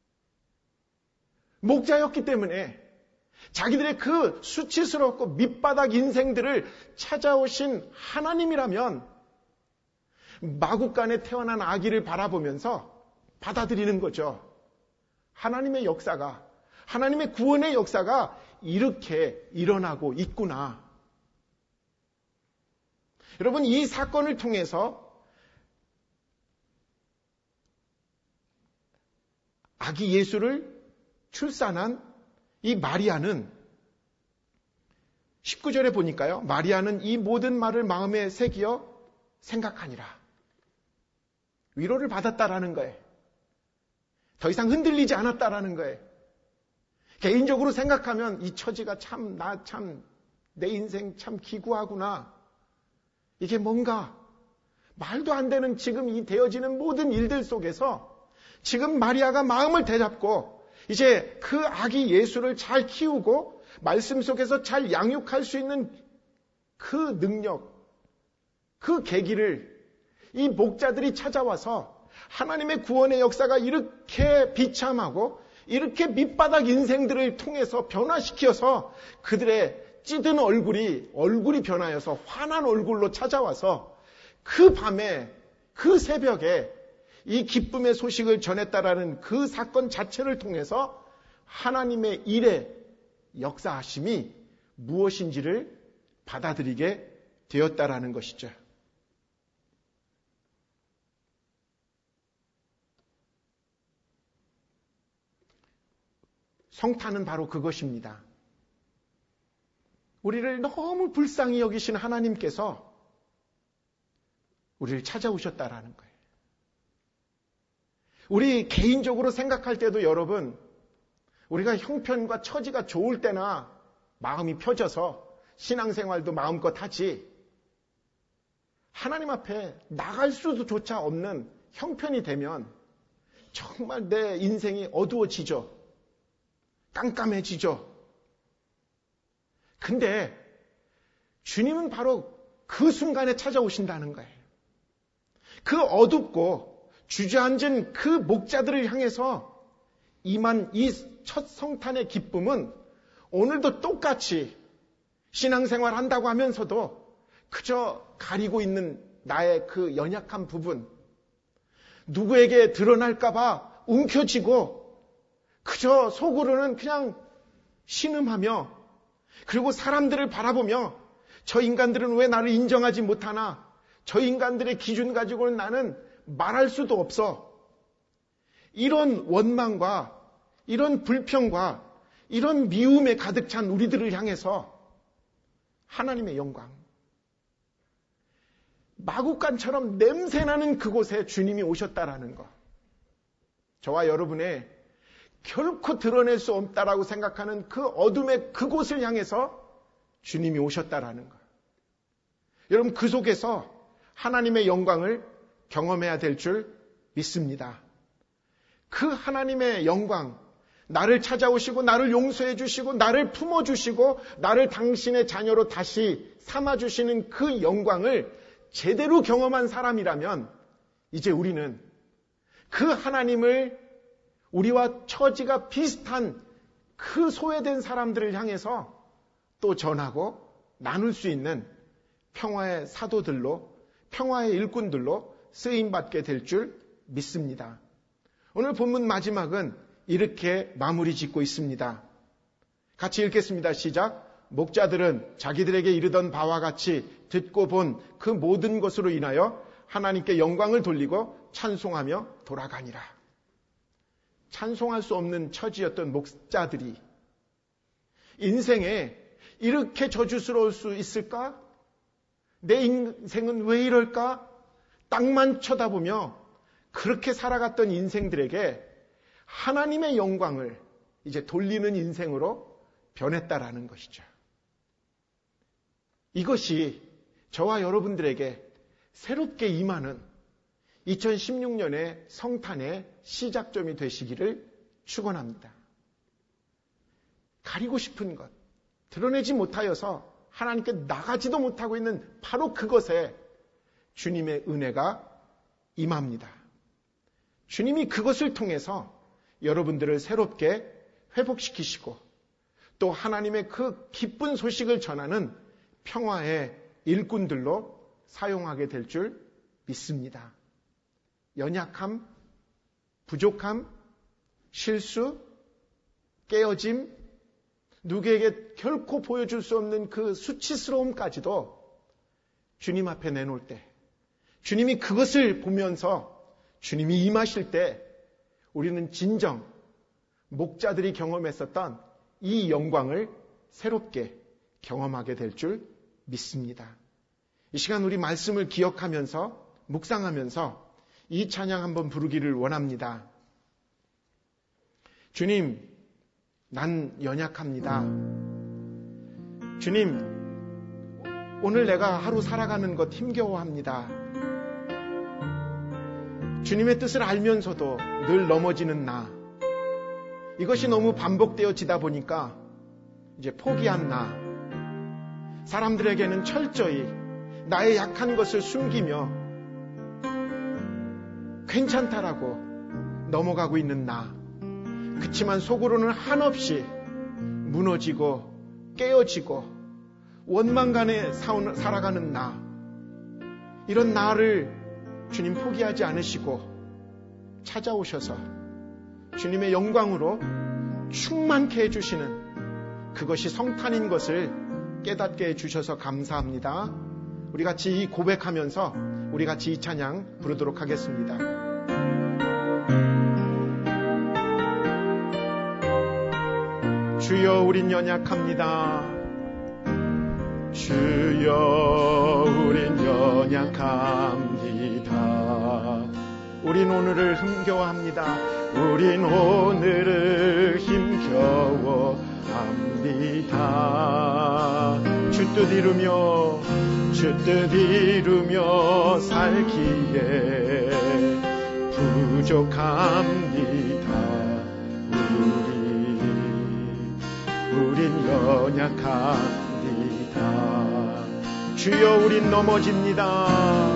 목자였기 때문에 자기들의 그 수치스럽고 밑바닥 인생들을 찾아오신 하나님이라면 마국간에 태어난 아기를 바라보면서 받아들이는 거죠. 하나님의 역사가, 하나님의 구원의 역사가 이렇게 일어나고 있구나. 여러분, 이 사건을 통해서 아기 예수를 출산한 이 마리아는 십구 절에 보니까요. 마리아는 이 모든 말을 마음에 새기어 생각하니라. 위로를 받았다라는 거예요. 더 이상 흔들리지 않았다라는 거예요. 개인적으로 생각하면 이 처지가 참, 나 참, 내 인생 참 기구하구나. 이게 뭔가 말도 안 되는 지금 이 되어지는 모든 일들 속에서 지금 마리아가 마음을 되잡고 이제 그 아기 예수를 잘 키우고 말씀 속에서 잘 양육할 수 있는 그 능력, 그 계기를 이 목자들이 찾아와서 하나님의 구원의 역사가 이렇게 비참하고 이렇게 밑바닥 인생들을 통해서 변화시켜서 그들의 찌든 얼굴이 얼굴이 변하여서 환한 얼굴로 찾아와서 그 밤에 그 새벽에 이 기쁨의 소식을 전했다라는 그 사건 자체를 통해서 하나님의 일의 역사하심이 무엇인지를 받아들이게 되었다라는 것이죠. 성탄은 바로 그것입니다. 우리를 너무 불쌍히 여기신 하나님께서 우리를 찾아오셨다라는 거예요. 우리 개인적으로 생각할 때도 여러분, 우리가 형편과 처지가 좋을 때나 마음이 펴져서 신앙생활도 마음껏 하지, 하나님 앞에 나갈 수조차 없는 형편이 되면 정말 내 인생이 어두워지죠. 깜깜해지죠. 근데 주님은 바로 그 순간에 찾아오신다는 거예요. 그 어둡고 주저앉은 그 목자들을 향해서 임한 이 첫 성탄의 기쁨은 오늘도 똑같이 신앙생활 한다고 하면서도 그저 가리고 있는 나의 그 연약한 부분, 누구에게 드러날까봐 움켜쥐고 그저 속으로는 그냥 신음하며, 그리고 사람들을 바라보며 저 인간들은 왜 나를 인정하지 못하나, 저 인간들의 기준 가지고는 나는 말할 수도 없어, 이런 원망과 이런 불평과 이런 미움에 가득 찬 우리들을 향해서 하나님의 영광, 마구간처럼 냄새나는 그곳에 주님이 오셨다라는 것, 저와 여러분의 결코 드러낼 수 없다라고 생각하는 그 어둠의 그곳을 향해서 주님이 오셨다라는 것. 여러분, 그 속에서 하나님의 영광을 경험해야 될 줄 믿습니다. 그 하나님의 영광, 나를 찾아오시고 나를 용서해 주시고 나를 품어주시고 나를 당신의 자녀로 다시 삼아주시는 그 영광을 제대로 경험한 사람이라면 이제 우리는 그 하나님을 우리와 처지가 비슷한 그 소외된 사람들을 향해서 또 전하고 나눌 수 있는 평화의 사도들로, 평화의 일꾼들로 쓰임받게 될 줄 믿습니다. 오늘 본문 마지막은 이렇게 마무리 짓고 있습니다. 같이 읽겠습니다. 시작. 목자들은 자기들에게 이르던 바와 같이 듣고 본 그 모든 것으로 인하여 하나님께 영광을 돌리고 찬송하며 돌아가니라. 찬송할 수 없는 처지였던 목자들이 인생에 이렇게 저주스러울 수 있을까? 내 인생은 왜 이럴까? 땅만 쳐다보며 그렇게 살아갔던 인생들에게 하나님의 영광을 이제 돌리는 인생으로 변했다라는 것이죠. 이것이 저와 여러분들에게 새롭게 임하는 이천십육 년의 성탄의 시작점이 되시기를 축원합니다. 가리고 싶은 것, 드러내지 못하여서 하나님께 나가지도 못하고 있는 바로 그것에 주님의 은혜가 임합니다. 주님이 그것을 통해서 여러분들을 새롭게 회복시키시고 또 하나님의 그 기쁜 소식을 전하는 평화의 일꾼들로 사용하게 될 줄 믿습니다. 연약함, 부족함, 실수, 깨어짐, 누구에게 결코 보여줄 수 없는 그 수치스러움까지도 주님 앞에 내놓을 때, 주님이 그것을 보면서 주님이 임하실 때 우리는 진정 목자들이 경험했었던 이 영광을 새롭게 경험하게 될 줄 믿습니다. 이 시간 우리 말씀을 기억하면서 묵상하면서 이 찬양 한번 부르기를 원합니다. 주님, 난 연약합니다. 주님, 오늘 내가 하루 살아가는 것 힘겨워합니다. 주님의 뜻을 알면서도 늘 넘어지는 나, 이것이 너무 반복되어지다 보니까 이제 포기한 나, 사람들에게는 철저히 나의 약한 것을 숨기며 괜찮다라고 넘어가고 있는 나, 그치만 속으로는 한없이 무너지고 깨어지고 원망간에 살아가는 나, 이런 나를 주님 포기하지 않으시고 찾아오셔서 주님의 영광으로 충만케 해주시는 그것이 성탄인 것을 깨닫게 해주셔서 감사합니다. 우리 같이 이 고백하면서 우리 같이 이 찬양 부르도록 하겠습니다. 주여, 우린 연약합니다. 주여, 우린 연약합니다. 우린 오늘을 힘겨워합니다. 우린 오늘을 힘겨워합니다. 주 뜻 이루며 주 뜻 이루며 살기에 부족합니다. 우리 우린 연약합니다. 주여 우린 넘어집니다.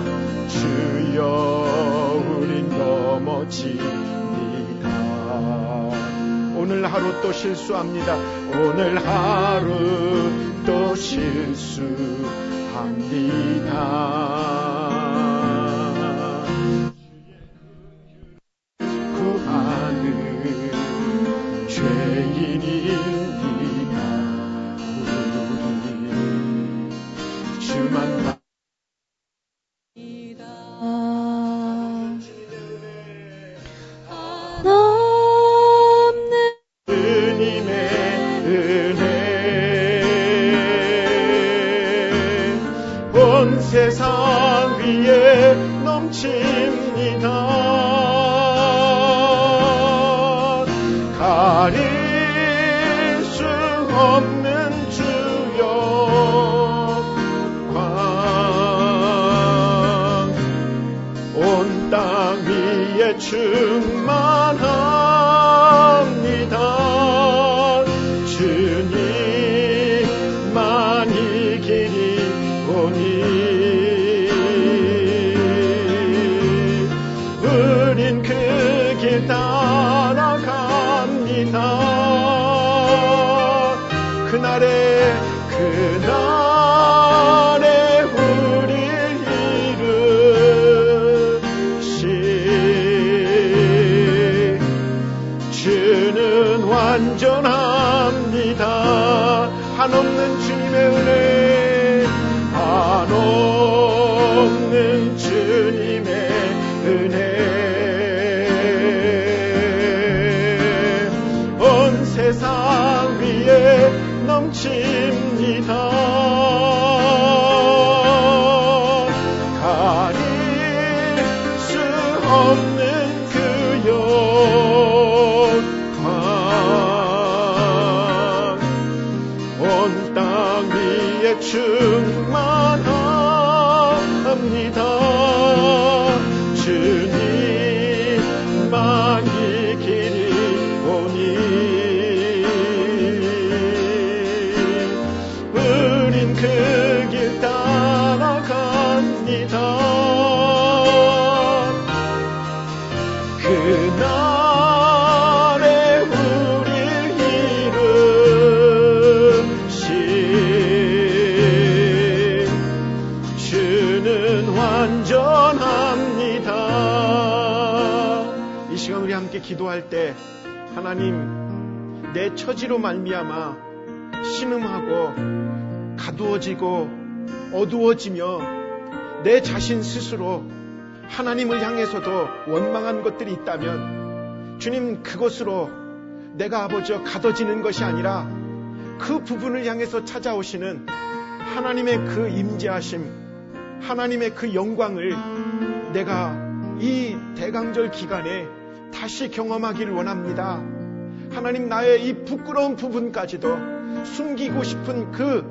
주여 우린 넘어집니다. 오늘 하루 또 실수합니다. 오늘 하루 또 실수합니다. 구하는 죄인입니다. 우리 주만 세상 위에 넘칩니다. 가릴 수 없는 주여 광 온 땅 위에 충만합니다. 주님만이 길이 오니 우린 그 길 따라갑니다. 그날에 그날에 우릴 이루시 주는 완전합니다. 한없는 주님의 은혜 한없는 주님의 은혜 온 세상 위에 넘칩니다. 가릴 수 없는 그 영광 온 땅 위에 충만합니다. 주님만이 길이 오니 우린 그 길 따라갑니다. 그날에 우릴 이루시 주는 완전합니다. 이 시간 우리 함께 기도할 때 하나님 내 처지로 말미암아 신음하고 가두어지고 어두워지며 내 자신 스스로 하나님을 향해서도 원망한 것들이 있다면 주님 그것으로 내가 아버지여 가둬지는 것이 아니라 그 부분을 향해서 찾아오시는 하나님의 그 임재하심 하나님의 그 영광을 내가 이 대강절 기간에 다시 경험하기를 원합니다. 하나님 나의 이 부끄러운 부분까지도 숨기고 싶은 그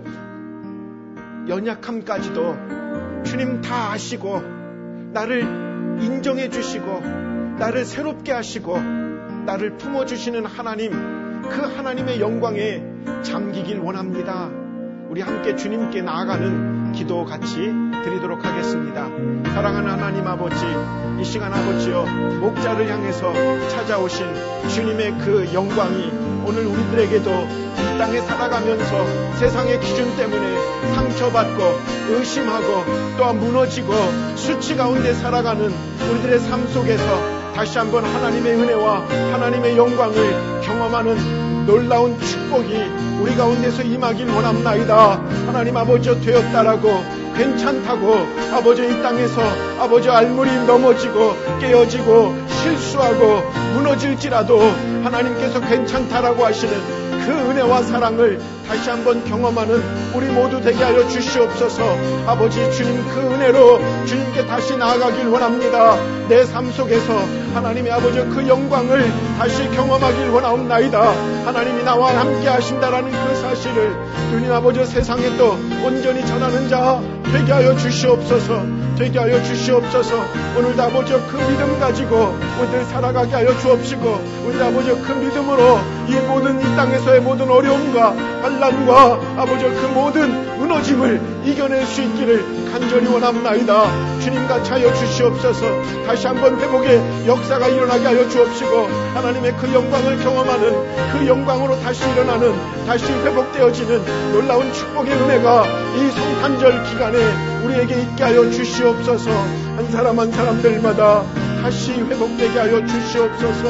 연약함까지도 주님 다 아시고 나를 인정해 주시고 나를 새롭게 하시고 나를 품어주시는 하나님 그 하나님의 영광에 잠기길 원합니다. 우리 함께 주님께 나아가는 기도 같이 드리도록 하겠습니다. 사랑하는 하나님 아버지 이 시간 아버지여 목자를 향해서 찾아오신 주님의 그 영광이 오늘 우리들에게도 이 땅에 살아가면서 세상의 기준 때문에 상처받고 의심하고 또한 무너지고 수치 가운데 살아가는 우리들의 삶 속에서 다시 한번 하나님의 은혜와 하나님의 영광을 경험하는 놀라운 축복이 우리 가운데서 임하길 원합나이다. 하나님 아버지여 되었다라고 괜찮다고 아버지 이 땅에서 아버지 알물이 넘어지고 깨어지고 실수하고 무너질지라도 하나님께서 괜찮다라고 하시는 그 은혜와 사랑을 다시 한번 경험하는 우리 모두 되게 하여 주시옵소서. 아버지 주님, 그 은혜로 주님께 다시 나아가길 원합니다. 내 삶 속에서 하나님의 아버지 그 영광을 다시 경험하길 원하옵나이다. 하나님이 나와 함께 하신다라는 그 사실을 주님 아버지 세상에 또 온전히 전하는 자 되게 하여 주시옵소서. 되게 하여 주시옵소서. 오늘도 아버지 그 믿음 가지고 오늘 살아가게 하여 주옵시고, 우리 아버지 그 믿음으로 이 모든 이 땅에서의 모든 어려움과 환난과 아버지 그 모든 무너짐을 이겨낼 수 있기를 간절히 원합나이다. 주님 같이 하여 주시옵소서. 다시 한번 회복의 역사가 일어나게 하여 주옵시고, 하나님의 그 영광을 경험하는 그 영광으로 다시 일어나는, 다시 회복되어지는 놀라운 축복의 은혜가 이 성탄절 기간에 우리에게 있게 하여 주시옵소서. 한 사람 한 사람들마다 다시 회복되게 하여 주시옵소서.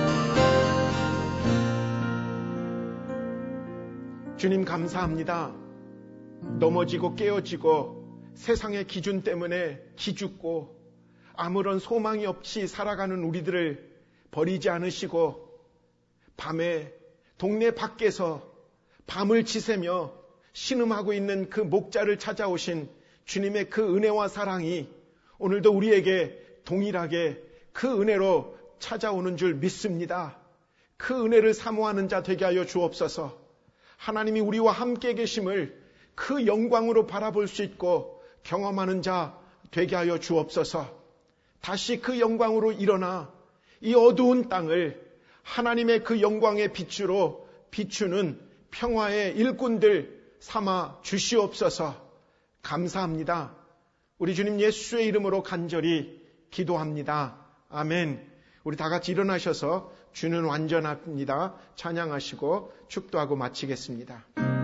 주님 감사합니다. 넘어지고 깨어지고 세상의 기준 때문에 기죽고 아무런 소망이 없이 살아가는 우리들을 버리지 않으시고, 밤에 동네 밖에서 밤을 지새며 신음하고 있는 그 목자를 찾아오신 주님의 그 은혜와 사랑이 오늘도 우리에게 동일하게 그 은혜로 찾아오는 줄 믿습니다. 그 은혜를 사모하는 자 되게 하여 주옵소서. 하나님이 우리와 함께 계심을 그 영광으로 바라볼 수 있고 경험하는 자 되게 하여 주옵소서. 다시 그 영광으로 일어나 이 어두운 땅을 하나님의 그 영광의 빛으로 비추는 평화의 일꾼들 삼아 주시옵소서. 감사합니다. 우리 주님 예수의 이름으로 간절히 기도합니다. 아멘. 우리 다 같이 일어나셔서 주는 완전합니다 찬양하시고 축도하고 마치겠습니다.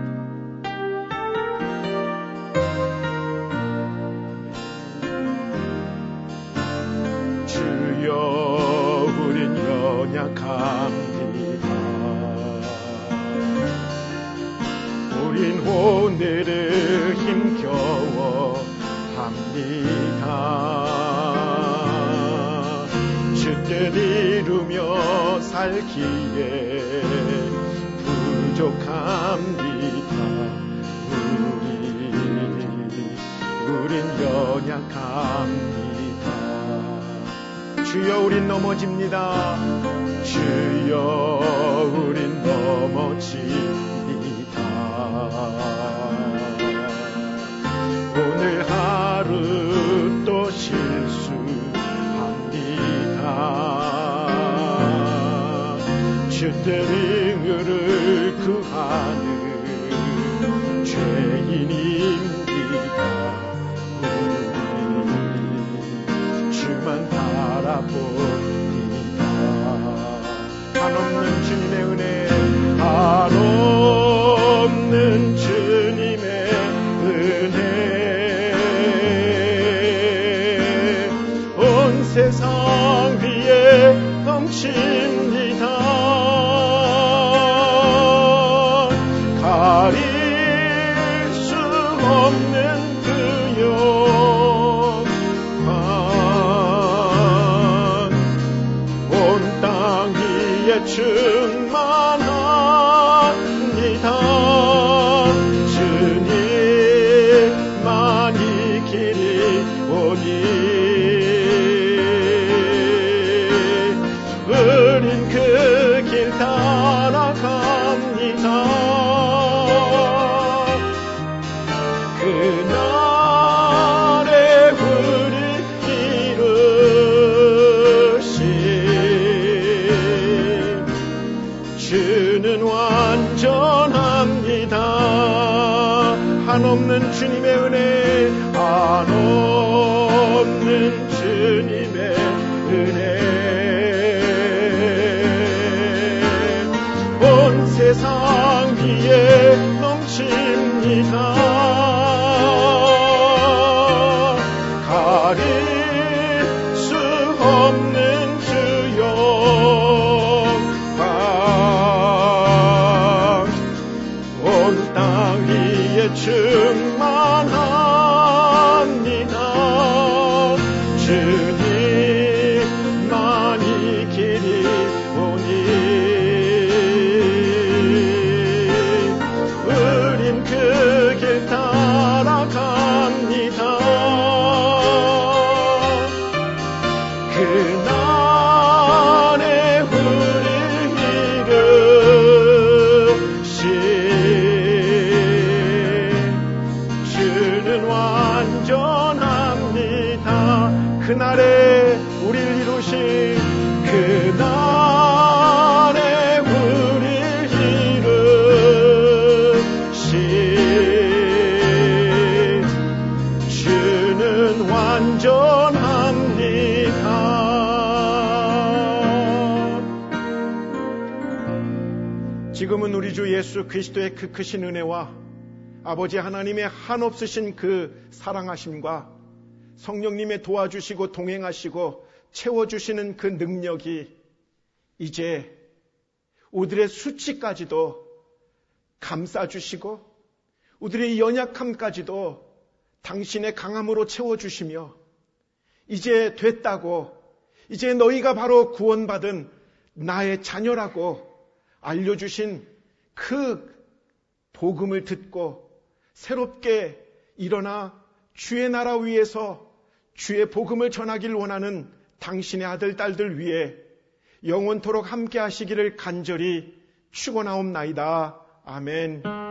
주여 우린 연약합니다. 우린 오늘을 힘겨워 합니다. 주 뜻 이루며 살기에 부족합니다. 우리 우린 연약합니다. 주여 우린 넘어집니다. 주여 우린 넘어집니다. 오늘 하루 또 실수합니다. 주 뜻을 구하는 죄인입니다. 우리 주만 바라봅니다. 한없는 주님의 은혜, 한없는 주님의 은혜, 온 세상 위에 넘칩니다. 가릴 수 없는 그 영광, 온 땅 위에 충만합니다. 주님만이 길이 오니 우린 그 길 따라갑니다. 그날에 우리 이루신 주는 완전합니다. 한없는 주님의 은혜, 한없는 주님의 은혜, 온 세상 위에 넘칩니다. 가릴 수 없는 주 영광, 온 땅 위에 충만합니다. 주님만이 길이 오니 지금은 우리 주 예수 그리스도의 그 크신 은혜와 아버지 하나님의 한없으신 그 사랑하심과 성령님의 도와주시고 동행하시고 채워주시는 그 능력이 이제 우리들의 수치까지도 감싸주시고 우리들의 연약함까지도 당신의 강함으로 채워주시며 이제 됐다고, 이제 너희가 바로 구원받은 나의 자녀라고 알려주신 그 복음을 듣고 새롭게 일어나 주의 나라 위에서 주의 복음을 전하길 원하는 당신의 아들, 딸들 위해 영원토록 함께 하시기를 간절히 축원하옵나이다. 아멘.